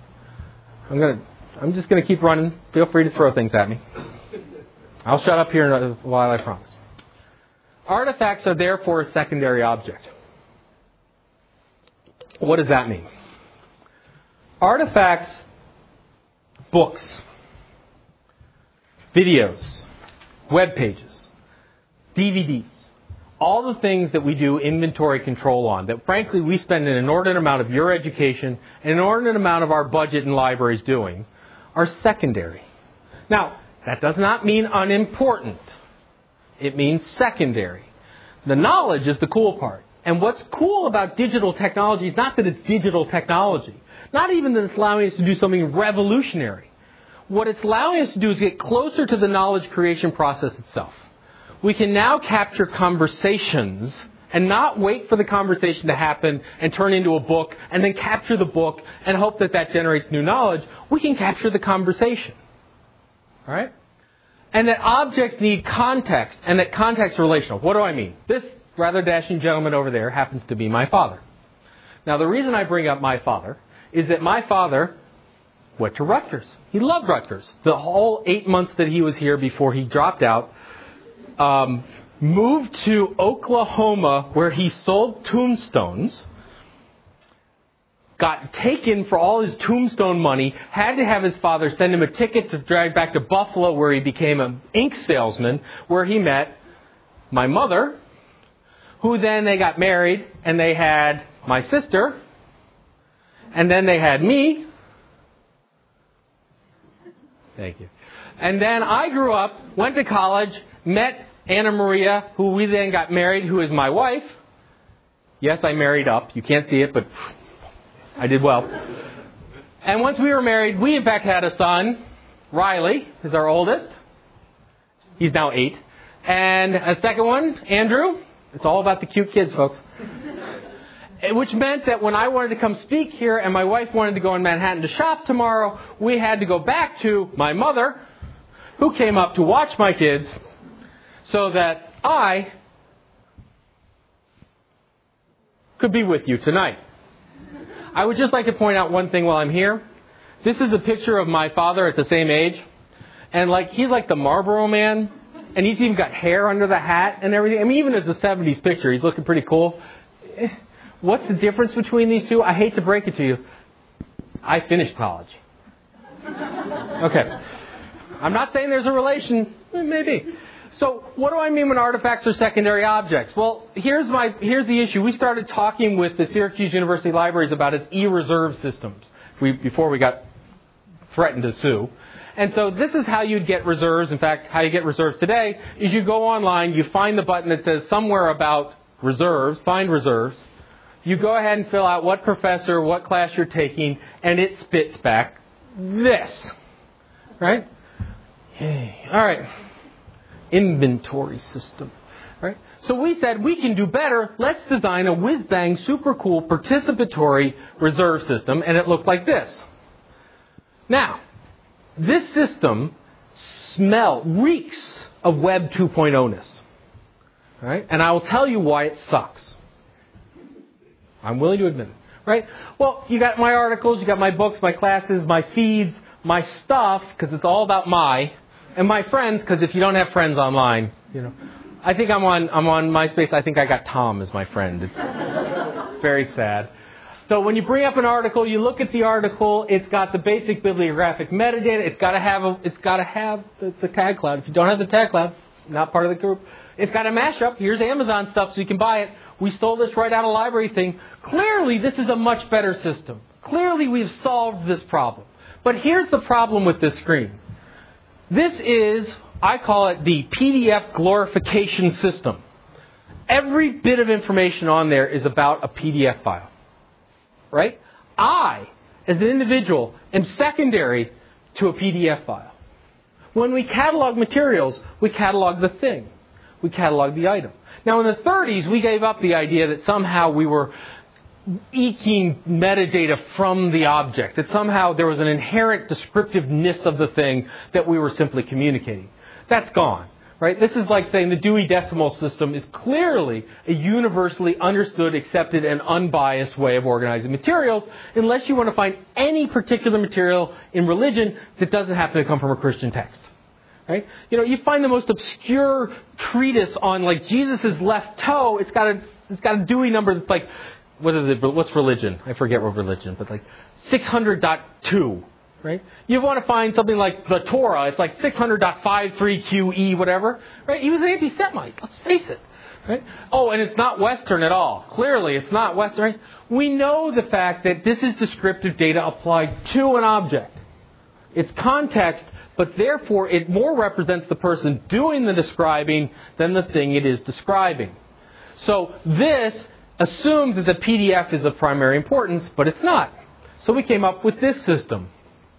I'm just going to keep running. Feel free to throw things at me. I'll shut up here in a while, I promise. Artifacts are therefore a secondary object. What does that mean? Artifacts, books, videos, web pages, DVDs, all the things that we do inventory control on, that frankly we spend an inordinate amount of your education and an inordinate amount of our budget in libraries doing, are secondary. Now, that does not mean unimportant. It means secondary. The knowledge is the cool part. And what's cool about digital technology is not that it's digital technology. Not even that it's allowing us to do something revolutionary. What it's allowing us to do is get closer to the knowledge creation process itself. We can now capture conversations and not wait for the conversation to happen and turn into a book and then capture the book and hope that that generates new knowledge. We can capture the conversation. All right? And that objects need context, and that context is relational. What do I mean? This rather dashing gentleman over there happens to be my father. Now, the reason I bring up my father is that my father went to Rutgers. He loved Rutgers. The whole 8 months that he was here before he dropped out, moved to Oklahoma where he sold tombstones, got taken for all his tombstone money, had to have his father send him a ticket to drive back to Buffalo where he became an ink salesman, where he met my mother, who then they got married and they had my sister, and then they had me. Thank you. And then I grew up, went to college, met Anna Maria, who we then got married, who is my wife. Yes, I married up. You can't see it, but I did well. And once we were married, we in fact had a son. Riley is our oldest. He's now 8. And a second one, Andrew. It's all about the cute kids, folks. Which meant that when I wanted to come speak here and my wife wanted to go in Manhattan to shop tomorrow, we had to go back to my mother, who came up to watch my kids, so that I could be with you tonight. I would just like to point out one thing while I'm here. This is a picture of my father at the same age. And he's like the Marlboro Man. And he's even got hair under the hat and everything. I mean, even as a 70s picture, he's looking pretty cool. What's the difference between these two? I hate to break it to you. I finished college. Okay. I'm not saying there's a relation. Maybe. So what do I mean when artifacts are secondary objects? Well, here's the issue. We started talking with the Syracuse University Libraries about its e-reserve systems before we got threatened to sue. And so this is how you'd get reserves. In fact, how you get reserves today is you go online, you find the button that says somewhere about reserves, find reserves. You go ahead and fill out what professor, what class you're taking, and it spits back this. Right? Yay. All right. Inventory system. Right? So we said we can do better. Let's design a whiz-bang, super cool, participatory reserve system, and it looked like this. Now, this system reeks of Web 2.0-ness. Right? And I will tell you why it sucks. I'm willing to admit it. Right? Well, you got my articles, you got my books, my classes, my feeds, my stuff, because it's all about and my friends, because if you don't have friends online, I think I'm on MySpace. I think I got Tom as my friend. It's very sad. So when you bring up an article, you look at the article. It's got the basic bibliographic metadata. It's got to have the tag cloud. If you don't have the tag cloud, not part of the group. It's got a mashup. Here's Amazon stuff, so you can buy it. We stole this right out of library thing. Clearly, this is a much better system. Clearly, we've solved this problem. But here's the problem with this screen. This is, I call it the PDF glorification system. Every bit of information on there is about a PDF file. Right? I, as an individual, am secondary to a PDF file. When we catalog materials, we catalog the thing. We catalog the item. Now, in the 30s, we gave up the idea that somehow we were eking metadata from the object, that somehow there was an inherent descriptiveness of the thing that we were simply communicating. That's gone. Right? This is like saying the Dewey Decimal System is clearly a universally understood, accepted, and unbiased way of organizing materials, unless you want to find any particular material in religion that doesn't happen to come from a Christian text. Right? You find the most obscure treatise on Jesus' left toe. It's got a Dewey number that's like, what's religion? I forget what religion, but 600.2. Right? You want to find something like the Torah. It's like 600.53QE, whatever. Right? He was an anti-Semite. Let's face it. Right? Oh, and it's not Western at all. Clearly, it's not Western. Right? We know the fact that this is descriptive data applied to an object. It's context, but therefore it more represents the person doing the describing than the thing it is describing. So this assumes that the PDF is of primary importance, but it's not. So we came up with this system.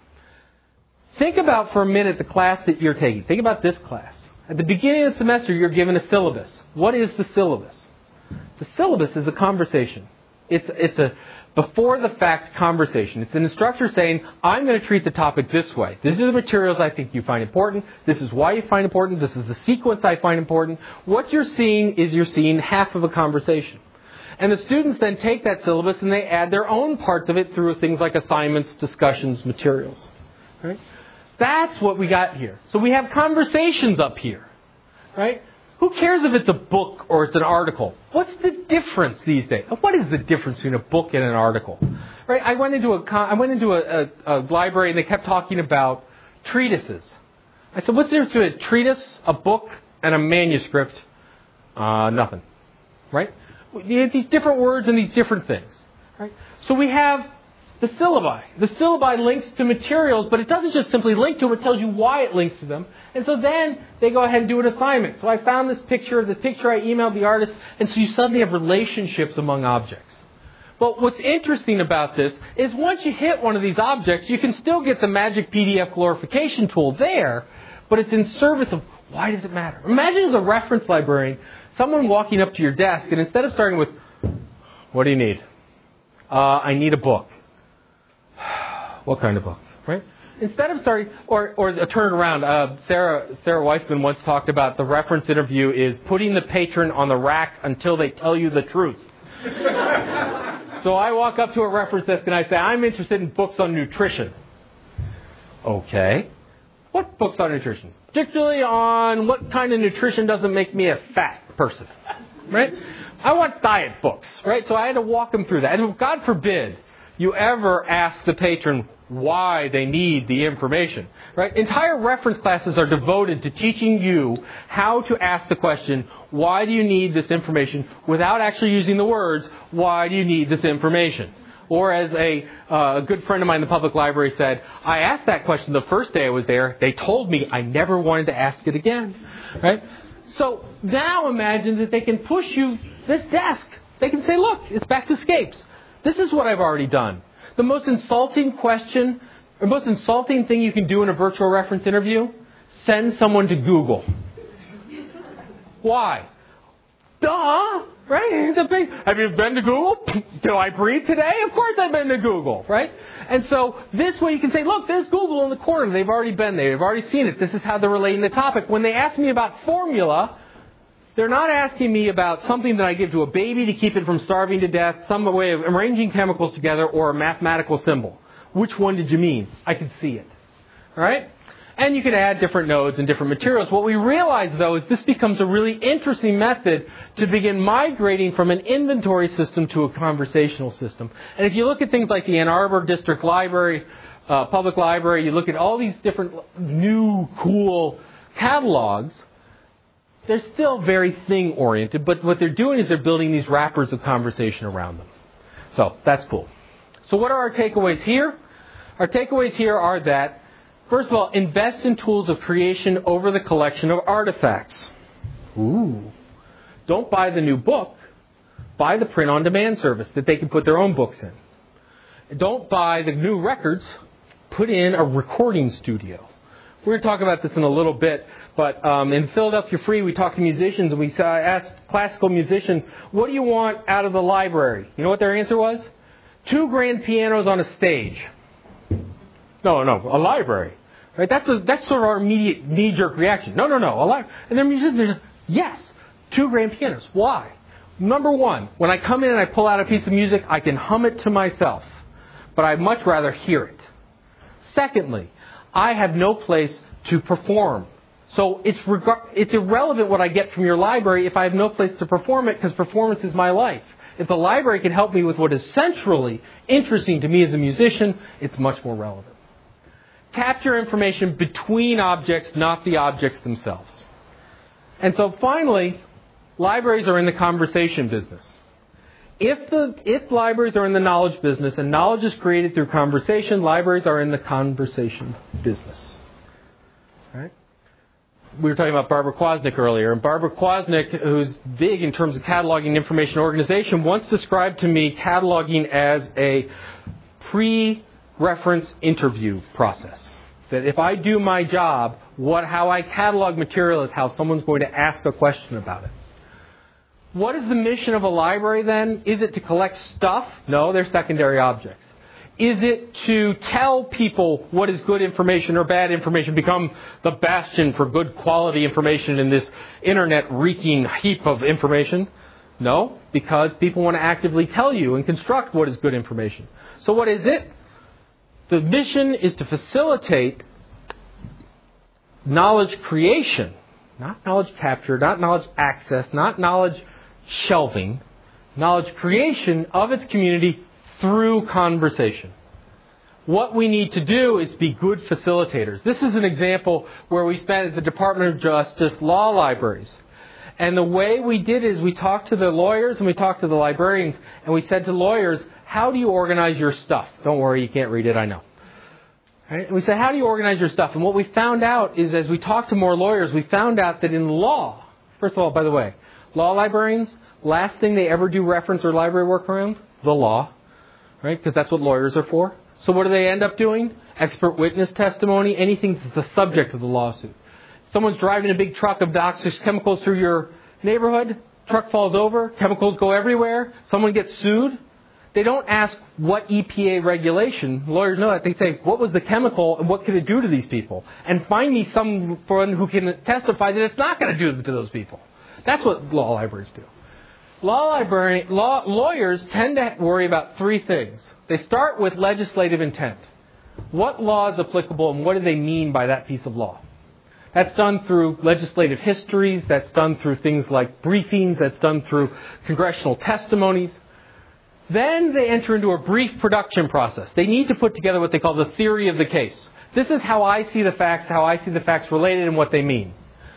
Think about for a minute the class that you're taking. Think about this class. At the beginning of the semester, you're given a syllabus. What is the syllabus? The syllabus is a conversation. It's a before-the-fact conversation. It's an instructor saying, I'm going to treat the topic this way. These are the materials I think you find important. This is why you find important. This is the sequence I find important. What you're seeing is you're seeing half of a conversation. And the students then take that syllabus and they add their own parts of it through things like assignments, discussions, materials. Right? That's what we got here. So we have conversations up here. Right? Who cares if it's a book or it's an article? What's the difference these days? What is the difference between a book and an article? Right? I went into a library and they kept talking about treatises. I said, what's the difference between a treatise, a book, and a manuscript? Nothing. Right? You have these different words and these different things. Right? So we have the syllabi. The syllabi links to materials, but it doesn't just simply link to them, it tells you why it links to them. And so then they go ahead and do an assignment. So I found this picture I emailed the artist, and so you suddenly have relationships among objects. Well, what's interesting about this is once you hit one of these objects, you can still get the magic PDF glorification tool there, but it's in service of why does it matter? Imagine as a reference librarian, someone walking up to your desk, and instead of starting with, what do you need? I need a book. What kind of book? Right? Instead of starting, or turn it around, Sarah Weissman once talked about the reference interview is putting the patron on the rack until they tell you the truth. So I walk up to a reference desk and I say, I'm interested in books on nutrition. Okay. What books on nutrition? Particularly on what kind of nutrition doesn't make me a fat person. Right? I want diet books. Right? So I had to walk them through that. And God forbid you ever ask the patron why they need the information. Right? Entire reference classes are devoted to teaching you how to ask the question, why do you need this information, without actually using the words, why do you need this information? Or as a good friend of mine in the public library said, I asked that question the first day I was there. They told me I never wanted to ask it again. Right? So now imagine that they can push you this desk. They can say, look, it's back to Scapes. This is what I've already done. The most insulting question, or most insulting thing you can do in a virtual reference interview, send someone to Google. Why? Duh! Right? It's a big, have you been to Google? Do I breathe today? Of course I've been to Google, right? And so this way you can say, look, there's Google in the corner. They've already been there. They've already seen it. This is how they're relating the topic. When they ask me about formula, they're not asking me about something that I give to a baby to keep it from starving to death, some way of arranging chemicals together, or a mathematical symbol. Which one did you mean? I can see it. All right? And you can add different nodes and different materials. What we realize, though, is this becomes a really interesting method to begin migrating from an inventory system to a conversational system. And if you look at things like the Ann Arbor District Library, Public Library, you look at all these different new, cool catalogs, they're still very thing-oriented, but what they're doing is they're building these wrappers of conversation around them. So that's cool. So what are our takeaways here? Our takeaways here are that, first of all, invest in tools of creation over the collection of artifacts. Ooh. Don't buy the new book. Buy the print-on-demand service that they can put their own books in. Don't buy the new records. Put in a recording studio. We're going to talk about this in a little bit, but in Philadelphia Free, we talked to musicians, and we asked classical musicians, what do you want out of the library? You know what their answer was? 2 grand pianos on a stage. No, a library. Right? That's sort of our immediate knee-jerk reaction. No, a library. And then musicians are just, yes, 2 grand pianos. Why? Number one, when I come in and I pull out a piece of music, I can hum it to myself, but I'd much rather hear it. Secondly, I have no place to perform. So it's irrelevant what I get from your library if I have no place to perform it, because performance is my life. If the library can help me with what is centrally interesting to me as a musician, it's much more relevant. Capture information between objects, not the objects themselves. And so finally, libraries are in the conversation business. If libraries are in the knowledge business and knowledge is created through conversation, libraries are in the conversation business. Right? We were talking about Barbara Kwasnick earlier, and Barbara Kwasnick, who's big in terms of cataloging information organization, once described to me cataloging as a pre-reference interview process. That if I do my job, how I catalog material is how someone's going to ask a question about it. What is the mission of a library then? Is it to collect stuff? No, they're secondary objects. Is it to tell people what is good information or bad information, become the bastion for good quality information in this internet reeking heap of information? No, because people want to actively tell you and construct what is good information. So what is it? The mission is to facilitate knowledge creation, not knowledge capture, not knowledge access, not knowledge shelving, knowledge creation of its community through conversation. What we need to do is be good facilitators. This is an example where we spent at the Department of Justice law libraries. And the way we did is we talked to the lawyers and we talked to the librarians, and we said to lawyers, how do you organize your stuff? Don't worry, you can't read it, I know. Right? And we said, how do you organize your stuff? And what we found out is as we talked to more lawyers, we found out that in law, first of all, by the way, law librarians, last thing they ever do reference or library work around? The law. Right? Because that's what lawyers are for. So what do they end up doing? Expert witness testimony, anything that's the subject of the lawsuit. Someone's driving a big truck of toxic chemicals through your neighborhood, truck falls over, chemicals go everywhere, someone gets sued. They don't ask what EPA regulation, lawyers know that, they say, what was the chemical and what could it do to these people? And find me someone who can testify that it's not going to do to those people. That's what law libraries do. Lawyers tend to worry about three things. They start with legislative intent. What law is applicable and what do they mean by that piece of law? That's done through legislative histories. That's done through things like briefings. That's done through congressional testimonies. Then they enter into a brief production process. They need to put together what they call the theory of the case. This is how I see the facts, related and what they mean.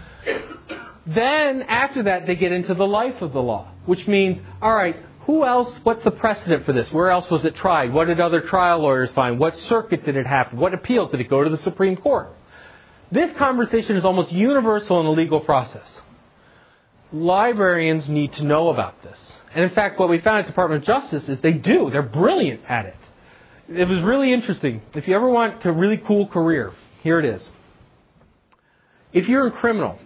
Then, after that, they get into the life of the law, which means, all right, who else, what's the precedent for this? Where else was it tried? What did other trial lawyers find? What circuit did it happen? What appeal? Did it go to the Supreme Court? This conversation is almost universal in the legal process. Librarians need to know about this. And in fact, what we found at the Department of Justice is they do. They're brilliant at it. It was really interesting. If you ever want a really cool career, here it is. If you're a criminal,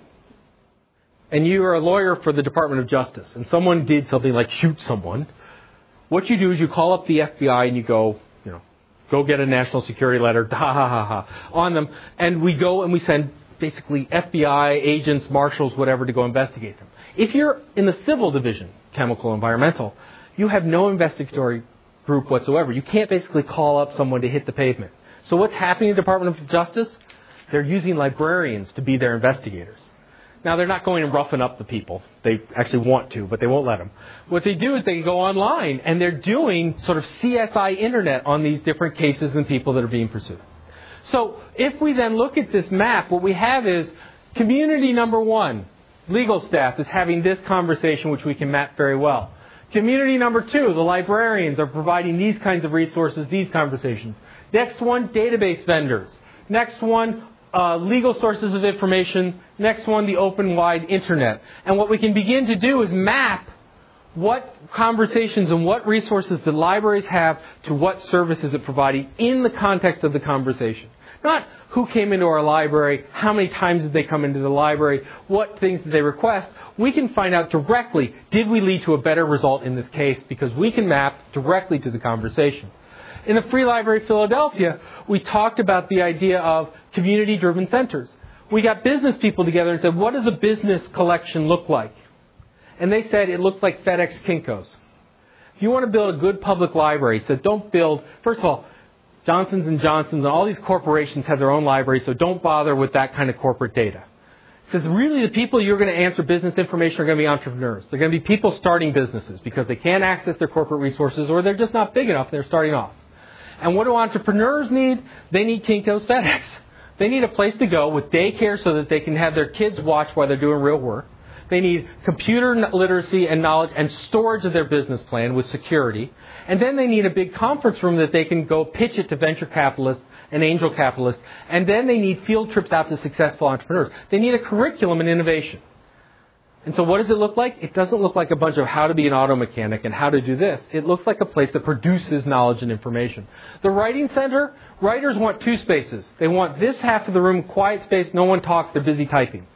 and you are a lawyer for the Department of Justice, and someone did something like shoot someone, what you do is you call up the FBI and you go get a national security letter, on them, and we go and we send basically FBI agents, marshals, whatever, to go investigate them. If you're in the civil division, chemical, environmental, you have no investigatory group whatsoever. You can't basically call up someone to hit the pavement. So what's happening in the Department of Justice? They're using librarians to be their investigators. Now, they're not going and roughing up the people. They actually want to, but they won't let them. What they do is they go online, and they're doing sort of CSI internet on these different cases and people that are being pursued. So if we then look at this map, what we have is community number one, legal staff, is having this conversation, which we can map very well. Community number two, the librarians are providing these kinds of resources, these conversations. Next one, database vendors. Next one, legal sources of information. Next one, the open wide internet. And what we can begin to do is map what conversations and what resources the libraries have to what services it providing in the context of the conversation. Not who came into our library, how many times did they come into the library, what things did they request. We can find out directly, did we lead to a better result in this case, because we can map directly to the conversation. In the Free Library Philadelphia, we talked about the idea of community-driven centers. We got business people together and said, what does a business collection look like? And they said, it looks like FedEx Kinko's. If you want to build a good public library, so don't build, first of all, Johnson's & Johnson's and all these corporations have their own libraries, so don't bother with that kind of corporate data. It says really the people you're going to answer business information are going to be entrepreneurs. They're going to be people starting businesses because they can't access their corporate resources or they're just not big enough, they're starting off. And what do entrepreneurs need? They need Kinko's FedEx. They need a place to go with daycare so that they can have their kids watch while they're doing real work. They need computer literacy and knowledge and storage of their business plan with security. And then they need a big conference room that they can go pitch it to venture capitalists and angel capitalists. And then they need field trips out to successful entrepreneurs. They need a curriculum and innovation. And so what does it look like? It doesn't look like a bunch of how to be an auto mechanic and how to do this. It looks like a place that produces knowledge and information. The writing center, writers want two spaces. They want this half of the room, quiet space, no one talks, they're busy typing.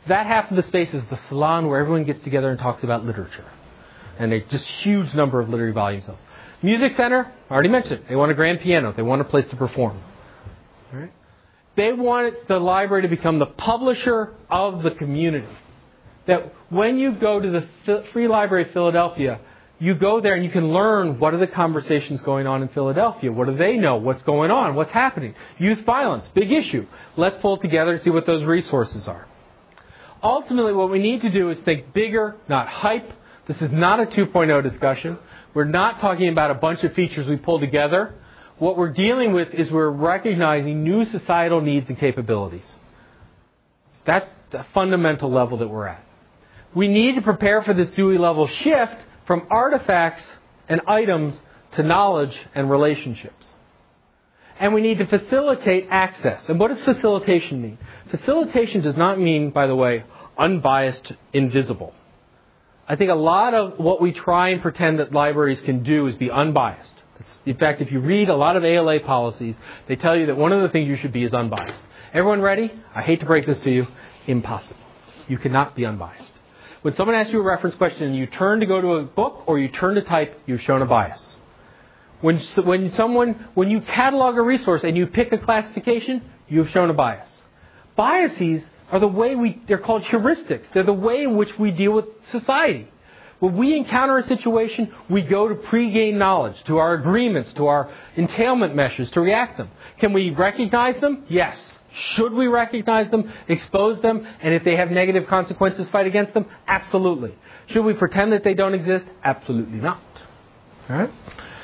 That half of the space is the salon where everyone gets together and talks about literature. And a just huge number of literary volumes of. Music Center, I already mentioned it. They want a grand piano. They want a place to perform. All right? They want the library to become the publisher of the community. That when you go to the Free Library of Philadelphia, you go there and you can learn what are the conversations going on in Philadelphia. What do they know? What's going on? What's happening? Youth violence, big issue. Let's pull together and see what those resources are. Ultimately, what we need to do is think bigger, not hype. This is not a 2.0 discussion. We're not talking about a bunch of features we pull together. What we're dealing with is we're recognizing new societal needs and capabilities. That's the fundamental level that we're at. We need to prepare for this Dewey level shift from artifacts and items to knowledge and relationships. And we need to facilitate access. And what does facilitation mean? Facilitation does not mean, by the way, unbiased, invisible. I think a lot of what we try and pretend that libraries can do is be unbiased. In fact, if you read a lot of ALA policies, they tell you that one of the things you should be is unbiased. Everyone ready? I hate to break this to you. Impossible. You cannot be unbiased. When someone asks you a reference question and you turn to go to a book or you turn to type, you've shown a bias. When you catalog a resource and you pick a classification, you've shown a bias. Biases are they're called heuristics. They're the way in which we deal with society. When we encounter a situation, we go to pre-gain knowledge, to our agreements, to our entailment measures to react them. Can we recognize them? Yes. Should we recognize them, expose them, and if they have negative consequences, fight against them? Absolutely. Should we pretend that they don't exist? Absolutely not. All right?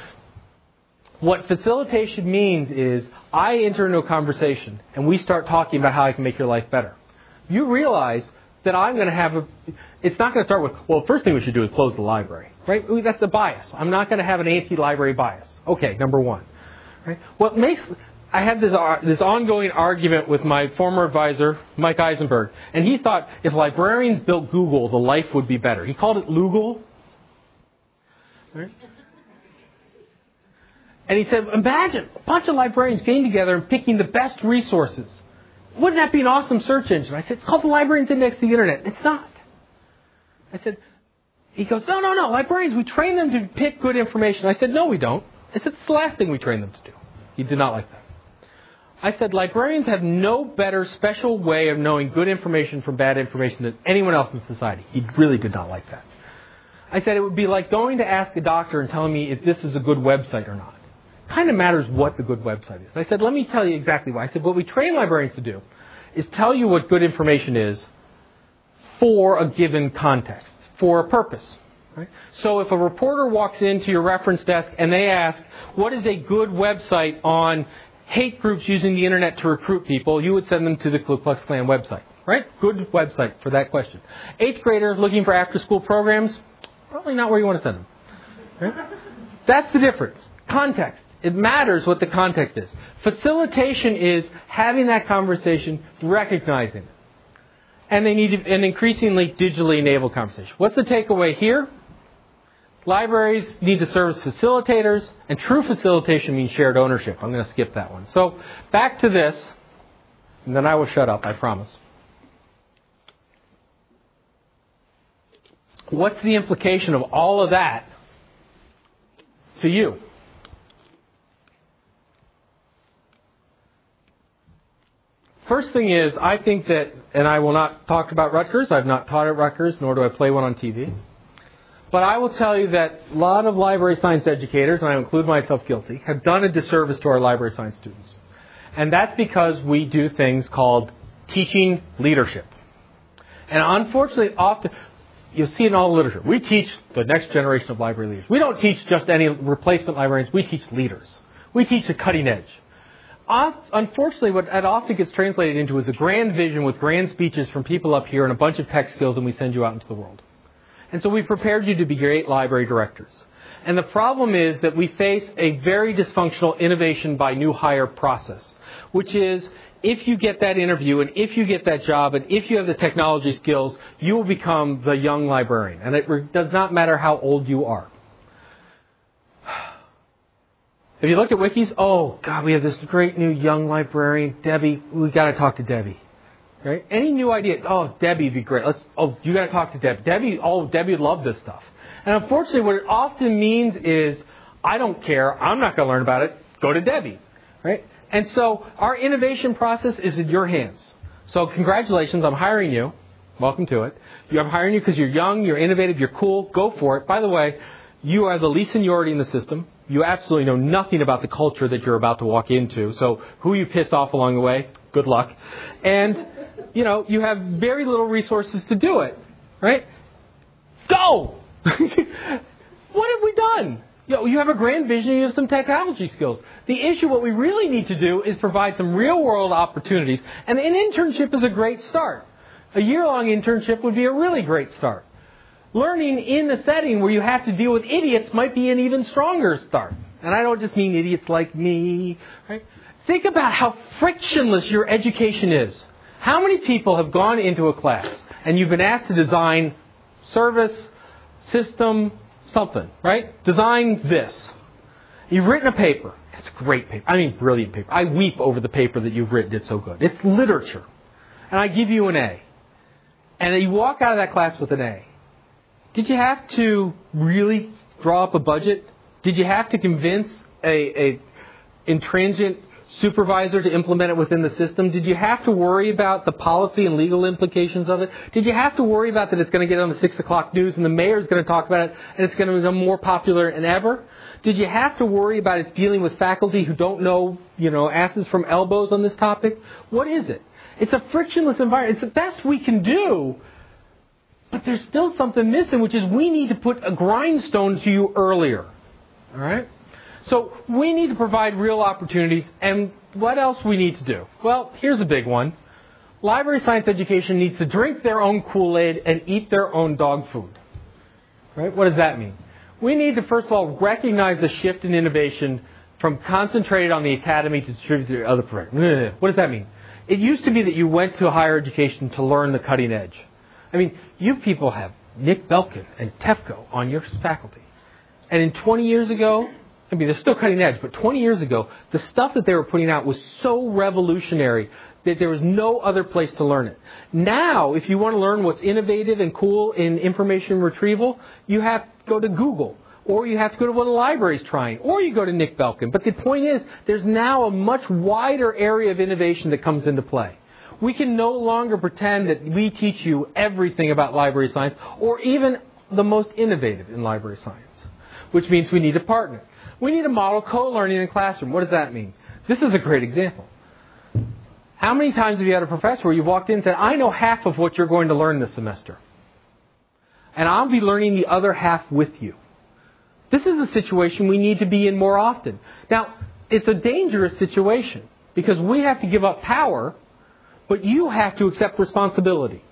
What facilitation means is I enter into a conversation and we start talking about how I can make your life better. You realize that I'm going to have it's not going to start with, well, first thing we should do is close the library. Right? That's the bias. I'm not going to have an anti-library bias. Okay, number one. Right? I had this ongoing argument with my former advisor, Mike Eisenberg, and he thought if librarians built Google, the life would be better. He called it Loogle. Right? And he said, imagine a bunch of librarians getting together and picking the best resources. Wouldn't that be an awesome search engine? I said, it's called the Librarians Index of the Internet. It's not. He goes, no, librarians, we train them to pick good information. I said, no, we don't. I said, it's the last thing we train them to do. He did not like that. I said, librarians have no better special way of knowing good information from bad information than anyone else in society. He really did not like that. I said, it would be like going to ask a doctor and telling me if this is a good website or not. It kind of matters what the good website is. I said, let me tell you exactly why. I said, what we train librarians to do is tell you what good information is for a given context, for a purpose. Right? So if a reporter walks into your reference desk and they ask, what is a good website on hate groups using the internet to recruit people, you would send them to the Ku Klux Klan website. Right? Good website for that question. 8th grader looking for after-school programs, probably not where you want to send them. Right? That's the difference. Context. It matters what the context is. Facilitation is having that conversation, recognizing it. And they need an increasingly digitally enabled conversation. What's the takeaway here? Libraries need to serve as facilitators, and true facilitation means shared ownership. I'm going to skip that one. So back to this, and then I will shut up, I promise. What's the implication of all of that to you? First thing is, I think that, and I will not talk about Rutgers. I've not taught at Rutgers, nor do I play one on TV. But I will tell you that a lot of library science educators, and I include myself guilty, have done a disservice to our library science students. And that's because we do things called teaching leadership. And unfortunately, often, you'll see it in all the literature, we teach the next generation of library leaders. We don't teach just any replacement librarians. We teach leaders. We teach the cutting edge. Unfortunately, what that often gets translated into is a grand vision with grand speeches from people up here and a bunch of tech skills, and we send you out into the world. And so we've prepared you to be great library directors. And the problem is that we face a very dysfunctional innovation by new hire process, which is if you get that interview and if you get that job and if you have the technology skills, you will become the young librarian. And it does not matter how old you are. Have you looked at wikis? Oh, God, we have this great new young librarian, Debbie. We got to talk to Debbie. Right? Any new idea? Oh, Debbie would be great. You got to talk to Debbie. Debbie would love this stuff. And unfortunately, what it often means is, I don't care. I'm not going to learn about it. Go to Debbie. Right? And so our innovation process is in your hands. So congratulations, I'm hiring you. Welcome to it. I'm hiring you because you're young, you're innovative, you're cool. Go for it. By the way, you are the least seniority in the system. You absolutely know nothing about the culture that you're about to walk into. So who you piss off along the way, good luck. And, you have very little resources to do it. Right? Go! What have we done? You have a grand vision, you have some technology skills. The issue, what we really need to do is provide some real-world opportunities. And an internship is a great start. A year-long internship would be a really great start. Learning in a setting where you have to deal with idiots might be an even stronger start. And I don't just mean idiots like me. Right? Think about how frictionless your education is. How many people have gone into a class and you've been asked to design service, system, something, right? Design this. You've written a paper. It's a great paper. I mean, brilliant paper. I weep over the paper that you've written. It's so good. It's literature. And I give you an A. And you walk out of that class with an A. Did you have to really draw up a budget? Did you have to convince a intransient supervisor to implement it within the system? Did you have to worry about the policy and legal implications of it? Did you have to worry about that it's going to get on the 6 o'clock news and the mayor's going to talk about it and it's going to become more popular than ever? Did you have to worry about it dealing with faculty who don't know, asses from elbows on this topic? What is it? It's a frictionless environment. It's the best we can do, but there's still something missing, which is we need to put a grindstone to you earlier. All right? So we need to provide real opportunities, and what else we need to do? Well, here's a big one. Library science education needs to drink their own Kool-Aid and eat their own dog food. Right? What does that mean? We need to, first of all, recognize the shift in innovation from concentrated on the academy to distributed to other programs. What does that mean? It used to be that you went to higher education to learn the cutting edge. I mean, you people have Nick Belkin and TEFCO on your faculty. And 20 years ago, they're still cutting edge, but 20 years ago, the stuff that they were putting out was so revolutionary that there was no other place to learn it. Now, if you want to learn what's innovative and cool in information retrieval, you have to go to Google, or you have to go to what a library's trying, or you go to Nick Belkin. But the point is, there's now a much wider area of innovation that comes into play. We can no longer pretend that we teach you everything about library science, or even the most innovative in library science, which means we need to partner. We need to model co-learning in the classroom. What does that mean? This is a great example. How many times have you had a professor where you walked in and said, I know half of what you're going to learn this semester, and I'll be learning the other half with you? This is a situation we need to be in more often. Now, it's a dangerous situation because we have to give up power, but you have to accept responsibility.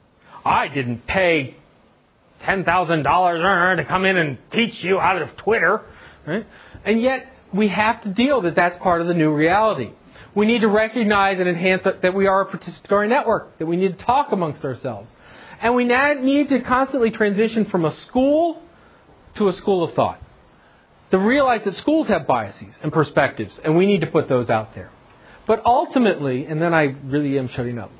I didn't pay $10,000 to come in and teach you out of Twitter. Right? And yet, we have to deal that that's part of the new reality. We need to recognize and enhance that we are a participatory network, that we need to talk amongst ourselves. And we need to constantly transition from a school to a school of thought. To realize that schools have biases and perspectives, and we need to put those out there. But ultimately, and then I really am shutting up,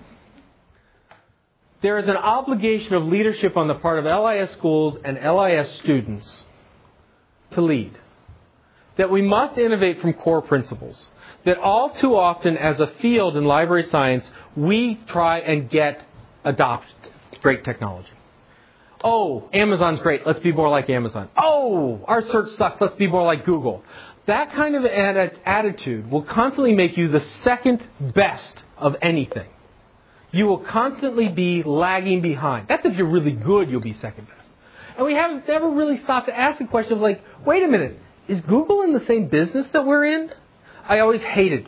there is an obligation of leadership on the part of LIS schools and LIS students to lead. That we must innovate from core principles. That all too often as a field in library science, we try and adopt great technology. Oh, Amazon's great. Let's be more like Amazon. Oh, our search sucks. Let's be more like Google. That kind of attitude will constantly make you the second best of anything. You will constantly be lagging behind. That's if you're really good, you'll be second best. And we haven't never really stopped to ask the question of wait a minute, is Google in the same business that we're in? I always hated,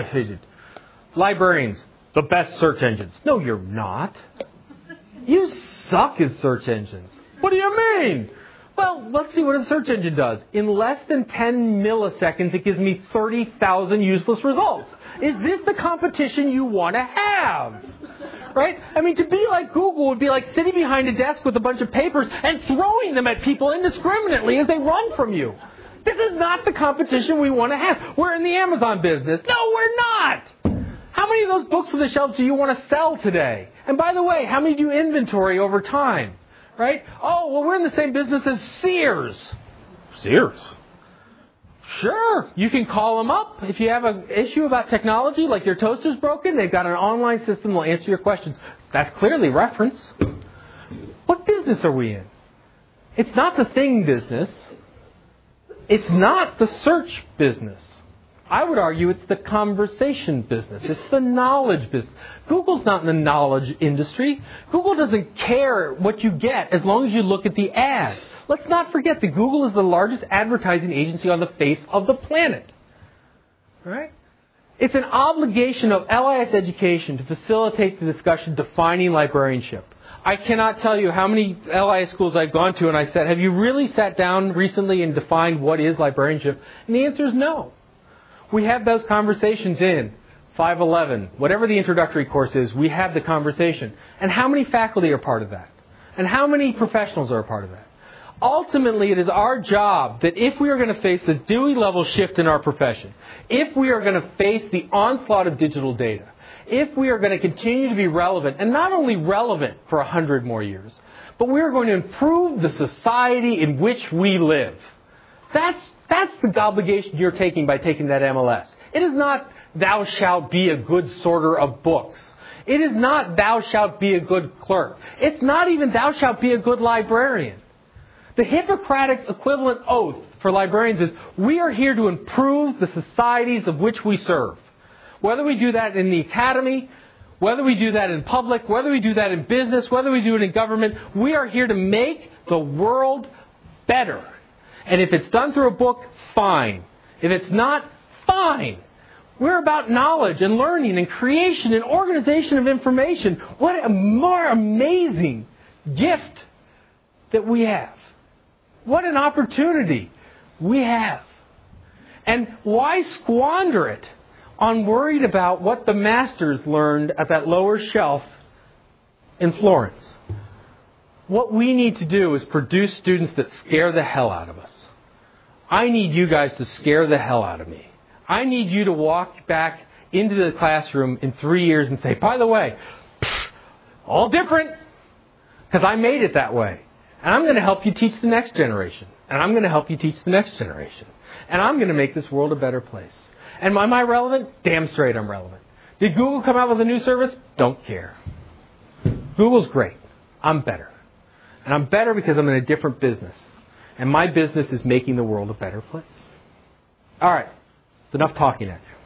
librarians, the best search engines. No, you're not. You suck as search engines. What do you mean? Well, let's see what a search engine does. In less than 10 milliseconds, it gives me 30,000 useless results. Is this the competition you want to have? Right? I mean, to be like Google would be like sitting behind a desk with a bunch of papers and throwing them at people indiscriminately as they run from you. This is not the competition we want to have. We're in the Amazon business. No, we're not. How many of those books on the shelves do you want to sell today? And by the way, how many do you inventory over time? Right? Oh, well, we're in the same business as Sears. Sears? Sure. You can call them up. If you have an issue about technology, like your toaster's broken, they've got an online system that will answer your questions. That's clearly reference. What business are we in? It's not the thing business. It's not the search business. I would argue it's the conversation business. It's the knowledge business. Google's not in the knowledge industry. Google doesn't care what you get as long as you look at the ad. Let's not forget that Google is the largest advertising agency on the face of the planet. Right? It's an obligation of LIS education to facilitate the discussion defining librarianship. I cannot tell you how many LIS schools I've gone to and I said, have you really sat down recently and defined what is librarianship? And the answer is no. We have those conversations in 511, whatever the introductory course is, we have the conversation. And how many faculty are part of that? And how many professionals are a part of that? Ultimately, it is our job that if we are going to face the Dewey level shift in our profession, if we are going to face the onslaught of digital data, if we are going to continue to be relevant, and not only relevant for 100 more years, but we are going to improve the society in which we live. That's the obligation you're taking by taking that MLS. It is not, thou shalt be a good sorter of books. It is not, thou shalt be a good clerk. It's not even, thou shalt be a good librarian. The Hippocratic equivalent oath for librarians is, we are here to improve the societies of which we serve. Whether we do that in the academy, whether we do that in public, whether we do that in business, whether we do it in government, we are here to make the world better. And if it's done through a book, fine. If it's not, fine. We're about knowledge and learning and creation and organization of information. What a more amazing gift that we have. What an opportunity we have. And why squander it on worried about what the masters learned at that lower shelf in Florence? What we need to do is produce students that scare the hell out of us. I need you guys to scare the hell out of me. I need you to walk back into the classroom in 3 years and say, by the way, all different, because I made it that way. And I'm going to help you teach the next generation. And I'm going to help you teach the next generation. And I'm going to make this world a better place. And am I relevant? Damn straight I'm relevant. Did Google come out with a new service? Don't care. Google's great. I'm better. And I'm better because I'm in a different business. And my business is making the world a better place. All right. It's enough talking at you.